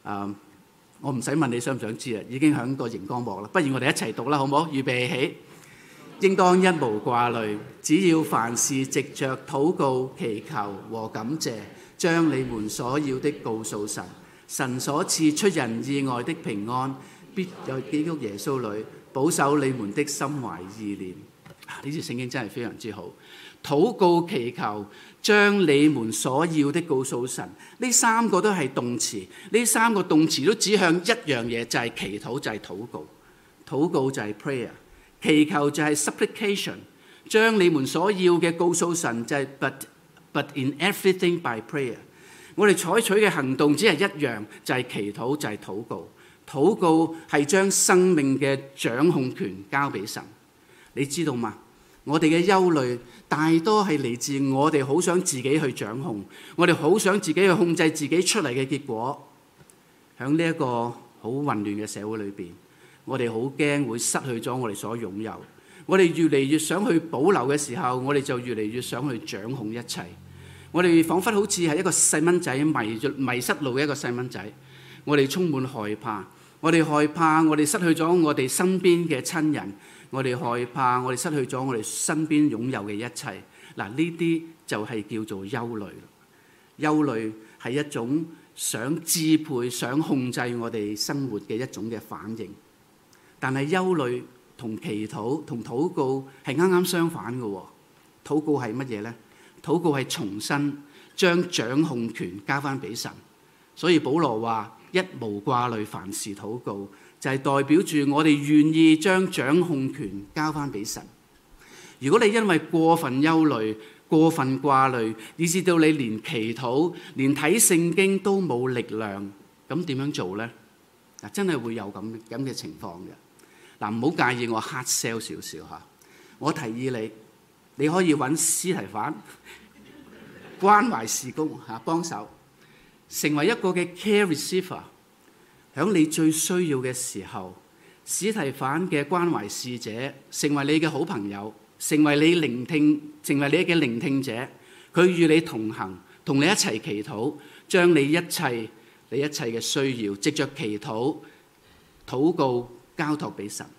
啊，我唔使問你想唔想知啊，已經響個熒光幕啦。不如我哋一齊讀啦，好唔好？預備起。應當一無掛慮，只要凡事藉着禱告、祈求和感謝，將你們所要的告訴神。神所賜出人意外的平安，必在基督耶穌裏保守你們的心懷意念。呢節聖經真係非常之好。禱告、祈求，將你們所要的告訴神。呢三個都係動詞，呢三個動詞都指向一樣嘢，就係祈禱，就係禱告。禱告就係 prayer， 祈求就係 supplication。將你們所要嘅告訴神，就係 but but in everything by prayer。我哋採取嘅行動只係一樣，就係祈禱，就係禱告。禱告係將生命嘅掌控權交俾神。你知道嗎？我哋嘅憂慮大多係嚟自我哋好想自己去掌控，我哋好想自己去控制自己出嚟嘅結果。喺呢一個好混亂嘅社會裏邊，我哋好驚會失去咗我哋所擁有。我哋越嚟越想去保留嘅時候，我哋就越嚟越想去掌控一切。我哋彷彿好似係一個細蚊仔迷迷失路嘅一個細蚊仔，我哋充滿害怕，我哋害怕我哋失去咗我哋身邊嘅親人，我哋害怕我哋失去咗我哋身邊擁有嘅一切。嗱，呢啲就係叫做憂慮。憂慮係一種想支配、想控制我哋生活嘅一種嘅反應。但係憂慮同祈禱同禱告係啱啱相反嘅。禱告係乜嘢呢？禱告係重新將掌控權交翻俾神。所以保羅話一無掛慮，凡事禱告，就係代表住我哋願意將掌控權交翻俾神。如果你因為過分憂慮、過分掛慮，以致到你連祈禱、連睇聖經都冇力量，咁點樣做呢？嗱，真係會有咁咁嘅情況嘅。嗱，唔好介意我 hard sell 少少嚇。我提議你，你可以揾司提反關懷事工嚇幫手，成為一個嘅 care receiver。喺你最需要嘅時候，司提反嘅關懷使者成為你嘅好朋友，成為你聆聽，成為你嘅聆聽者。佢與你同行，同你一齊祈禱，將你一切你一切嘅需要，藉着祈禱、禱告交託俾神。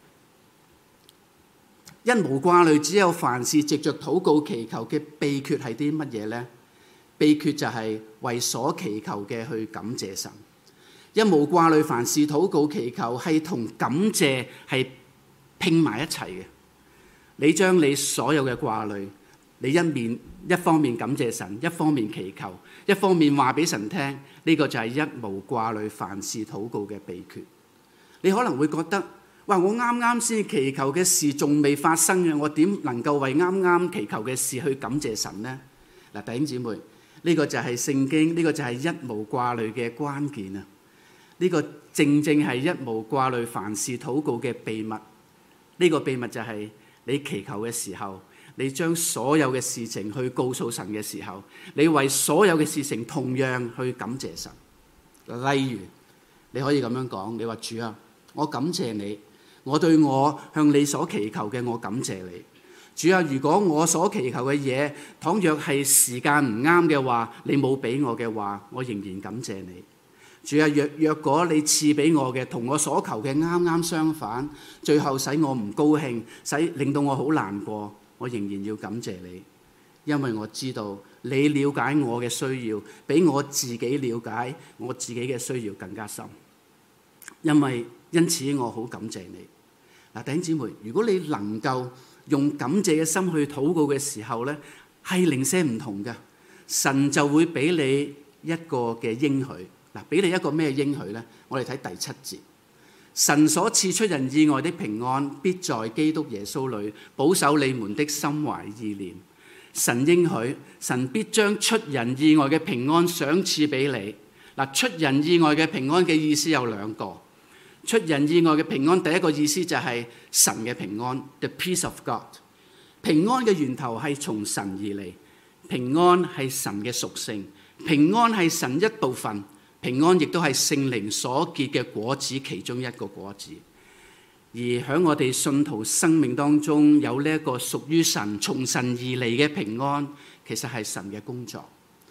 一無掛慮，只有凡事藉着禱告祈求嘅秘訣係啲乜嘢呢？秘訣就係為所祈求嘅去感謝神。一無掛慮，凡事禱告祈求係同感謝係拼埋一齊嘅。你將你所有嘅掛慮，你一面一方面感謝神，一方面祈求，一方面話俾神聽，呢、這個就係一無掛慮，凡事禱告嘅秘訣。你可能會覺得，哇！我啱啱先祈求嘅事仲未發生嘅，我點能夠為啱啱祈求嘅事去感謝神呢？嗱，弟兄姊妹，呢、這個就係聖經，呢、這個就係一無掛慮嘅關鍵啊！呢、這個正正係一無掛慮，凡事禱告嘅秘密。呢、這個秘密就係你祈求嘅時候，你將所有嘅事情去告訴神嘅時候，你為所有嘅事情同樣去感謝神。例如，你可以咁樣講，你話主啊，我感謝你，我對我向你所祈求嘅，我感謝你。主啊，如果我所祈求嘅嘢，倘若係時間唔啱嘅話，你冇俾我嘅話，我仍然感謝你。主啊，若若果你賜俾我嘅同我所求嘅啱啱相反，最後使我唔高興，使令到我好難過，我仍然要感謝你，因為我知道你了解我嘅需要，比我自己了解我自己嘅需要更加深。因為因此我好感謝你。嗱，弟兄姊妹，如果你能夠用感謝嘅心去禱告嘅時候咧，係零舍唔同嘅，神就會俾你一個嘅應許。嗱，俾你一個咩應許呢？我哋睇第七節，神所賜出人意外的平安，必在基督耶穌裏保守你們的心懷意念。神應許，神必將出人意外嘅平安賞賜俾你。嗱，出人意外嘅平安嘅意思有兩個。出人意外嘅平安，第一個意思就係神嘅平安 ，the peace of God。平安嘅源頭係從神而嚟，平安係神嘅屬性，平安係神一部分。平安亦都係聖靈所結嘅果子其中一個果子，而喺我哋信徒生命當中有呢一個屬於神從神而嚟嘅平安，其實係神嘅工作。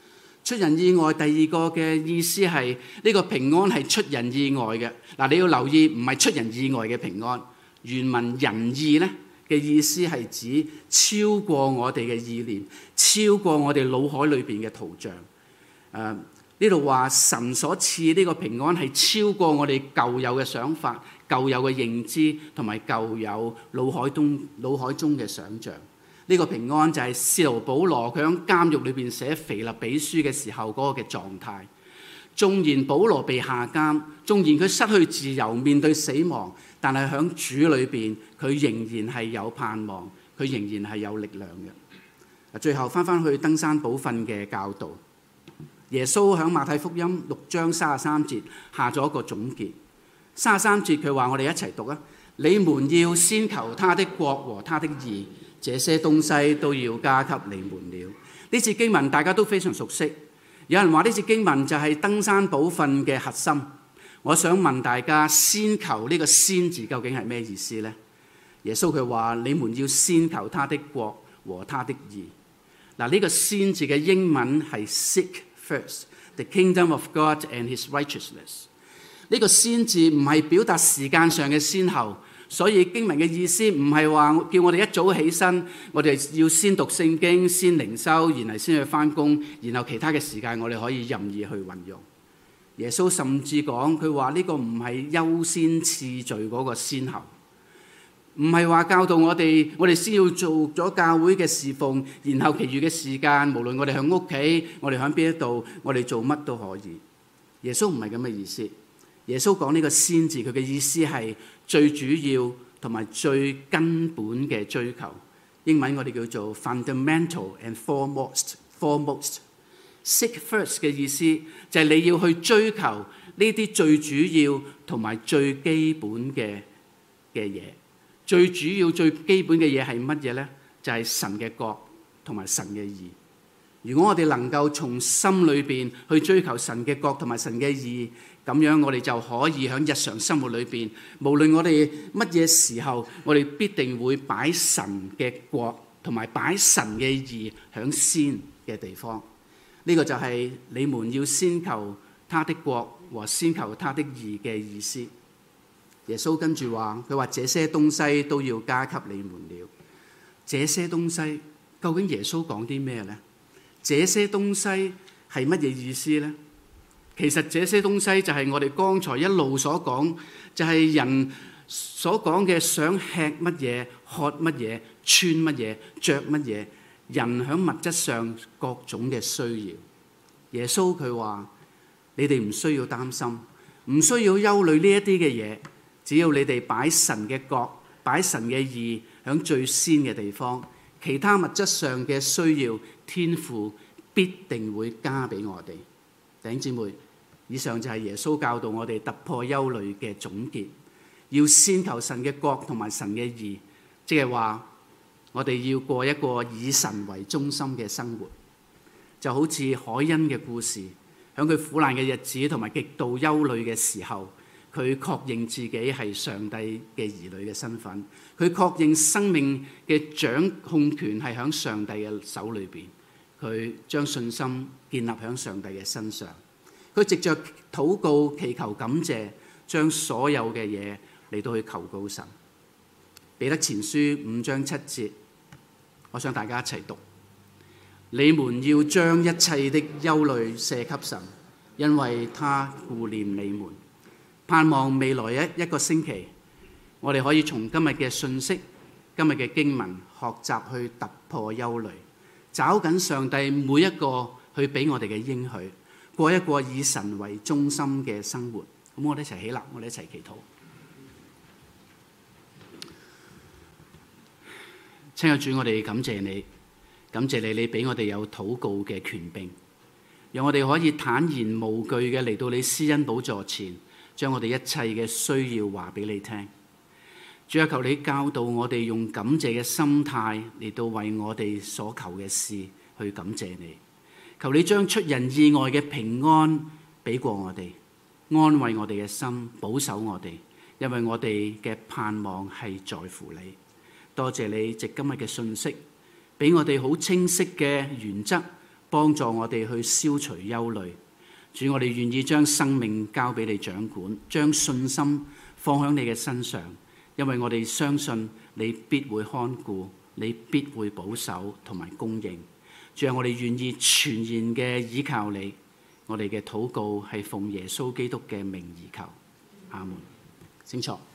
出人意外，第二個嘅意思係呢個平安係出人意外嘅。嗱，你要留意，唔係出人意外嘅平安。原文仁義咧嘅意思係指超過我哋嘅意念，超過我哋腦海裏邊嘅圖像。誒，呢度話神所賜呢個平安係超過我哋舊有嘅想法、舊有嘅認知同埋舊有腦海中腦海中嘅想像。呢個平安就係使徒保羅佢喺監獄裏邊寫腓立比書嘅時候嗰個嘅狀態。縱然保羅被下監，縱然佢失去自由面對死亡，但係喺主裏邊佢仍然係有盼望，佢仍然係有力量嘅。最後翻返去登山寶訓嘅教導，耶穌喺馬太福音六章三十三節下咗一個總結。三十三節佢話：我哋一齊讀啊！你們要先求他的國和他的義，這些東西都要加給你們了。呢節經文大家都非常熟悉。有人話呢節經文就係登山寶訓嘅核心。我想問大家，先求呢個先字究竟係咩意思呢？耶穌佢話：你們要先求他的國和他的義。嗱，呢個先字嘅英文係 seek first the kingdom of God and his righteousness。呢個先字唔係表達時間上嘅先後。所以經文嘅意思唔係話叫我哋一早起身，我哋要先讀聖經、先靈修，然後先去返工，然後其他嘅時間我哋可以任意去運用。耶穌甚至講佢話呢個唔係優先次序嗰個先後，唔係話教導我哋，我哋先要做咗教會嘅侍奉，然後其餘嘅時間，無論我哋喺屋企，我哋喺邊一度，我哋做乜都可以。耶穌唔係咁嘅意思。耶穌講呢個先字，佢嘅意思係最主要同埋最根本嘅追求。英文我哋叫做 fundamental and foremost。foremost。seek first 嘅意思就係你要去追求呢啲最主要同埋最基本嘅嘅嘢。最主要最基本嘅嘢係乜嘢呢？就係神嘅國同埋神嘅義。如果我哋能夠從心裏邊去追求神嘅國同埋神嘅義，咁樣我哋就可以喺日常生活裏邊，無論我哋乜嘢時候，我哋必定會擺神嘅國同埋擺神嘅義喺先嘅地方。呢、這個就係你們要先求他的國和先求他的義嘅意思。耶穌跟住話，佢話這些東西都要加給你們了。這些東西究竟耶穌講啲咩呢？這些東西係乜嘢意思呢？其實這些東西就係我哋剛才一路所講，就係、是、人所講嘅想吃乜嘢、喝乜嘢、穿乜嘢、着乜嘢，人喺物質上各種嘅需要。耶穌佢話：你哋唔需要擔心，唔需要憂慮呢一啲嘅嘢，只要你哋擺神嘅國、擺神嘅義喺最先嘅地方，其他物質上嘅需要，天父必定會加俾我哋。弟兄姊妹，以上就係耶穌教導我哋突破憂慮嘅總結。要先求神嘅國同埋神嘅義，即係話我哋要過一個以神為中心嘅生活。就好似海恩嘅故事，喺佢苦難嘅日子同埋極度憂慮嘅時候，佢確認自己係上帝嘅兒女嘅身份，佢確認生命嘅掌控權係喺上帝嘅手裏邊。佢將信心建立喺上帝嘅身上，佢藉着禱告祈求感謝，將所有嘅嘢嚟到去求告神。彼得前書五章七節，我想大家一齊讀：你們要將一切的憂慮卸給神，因為他顧念你們。盼望未來一一個星期，我哋可以從今日嘅信息、今日嘅經文學習去突破憂慮，找緊上帝每一個去俾我哋嘅應許，過一個以神為中心嘅生活。咁我哋一齊起立，我哋一齊祈禱。親愛主，我哋感謝你，感謝你，你俾我哋有禱告嘅權柄，讓我哋可以坦然無懼嘅嚟到你施恩寶座前，將我哋一切嘅需要話俾你聽。主啊，求你教導我哋用感謝嘅心態嚟到為我哋所求嘅事去感謝你。求你將出人意外嘅平安俾過我哋，安慰我哋嘅心，保守我哋，因為我哋嘅盼望係在乎你。多謝你藉今日嘅信息，俾我哋好清晰嘅原則， 幫助我哋去消除憂慮。主，我哋願意將生命交俾你掌管，將信心放喺你嘅身上，因為我哋相信你必會看顧，你必會保守同埋供應。主啊，我哋願意全然嘅依靠你。我哋嘅禱告係奉耶穌基督嘅名而求，阿門。請坐。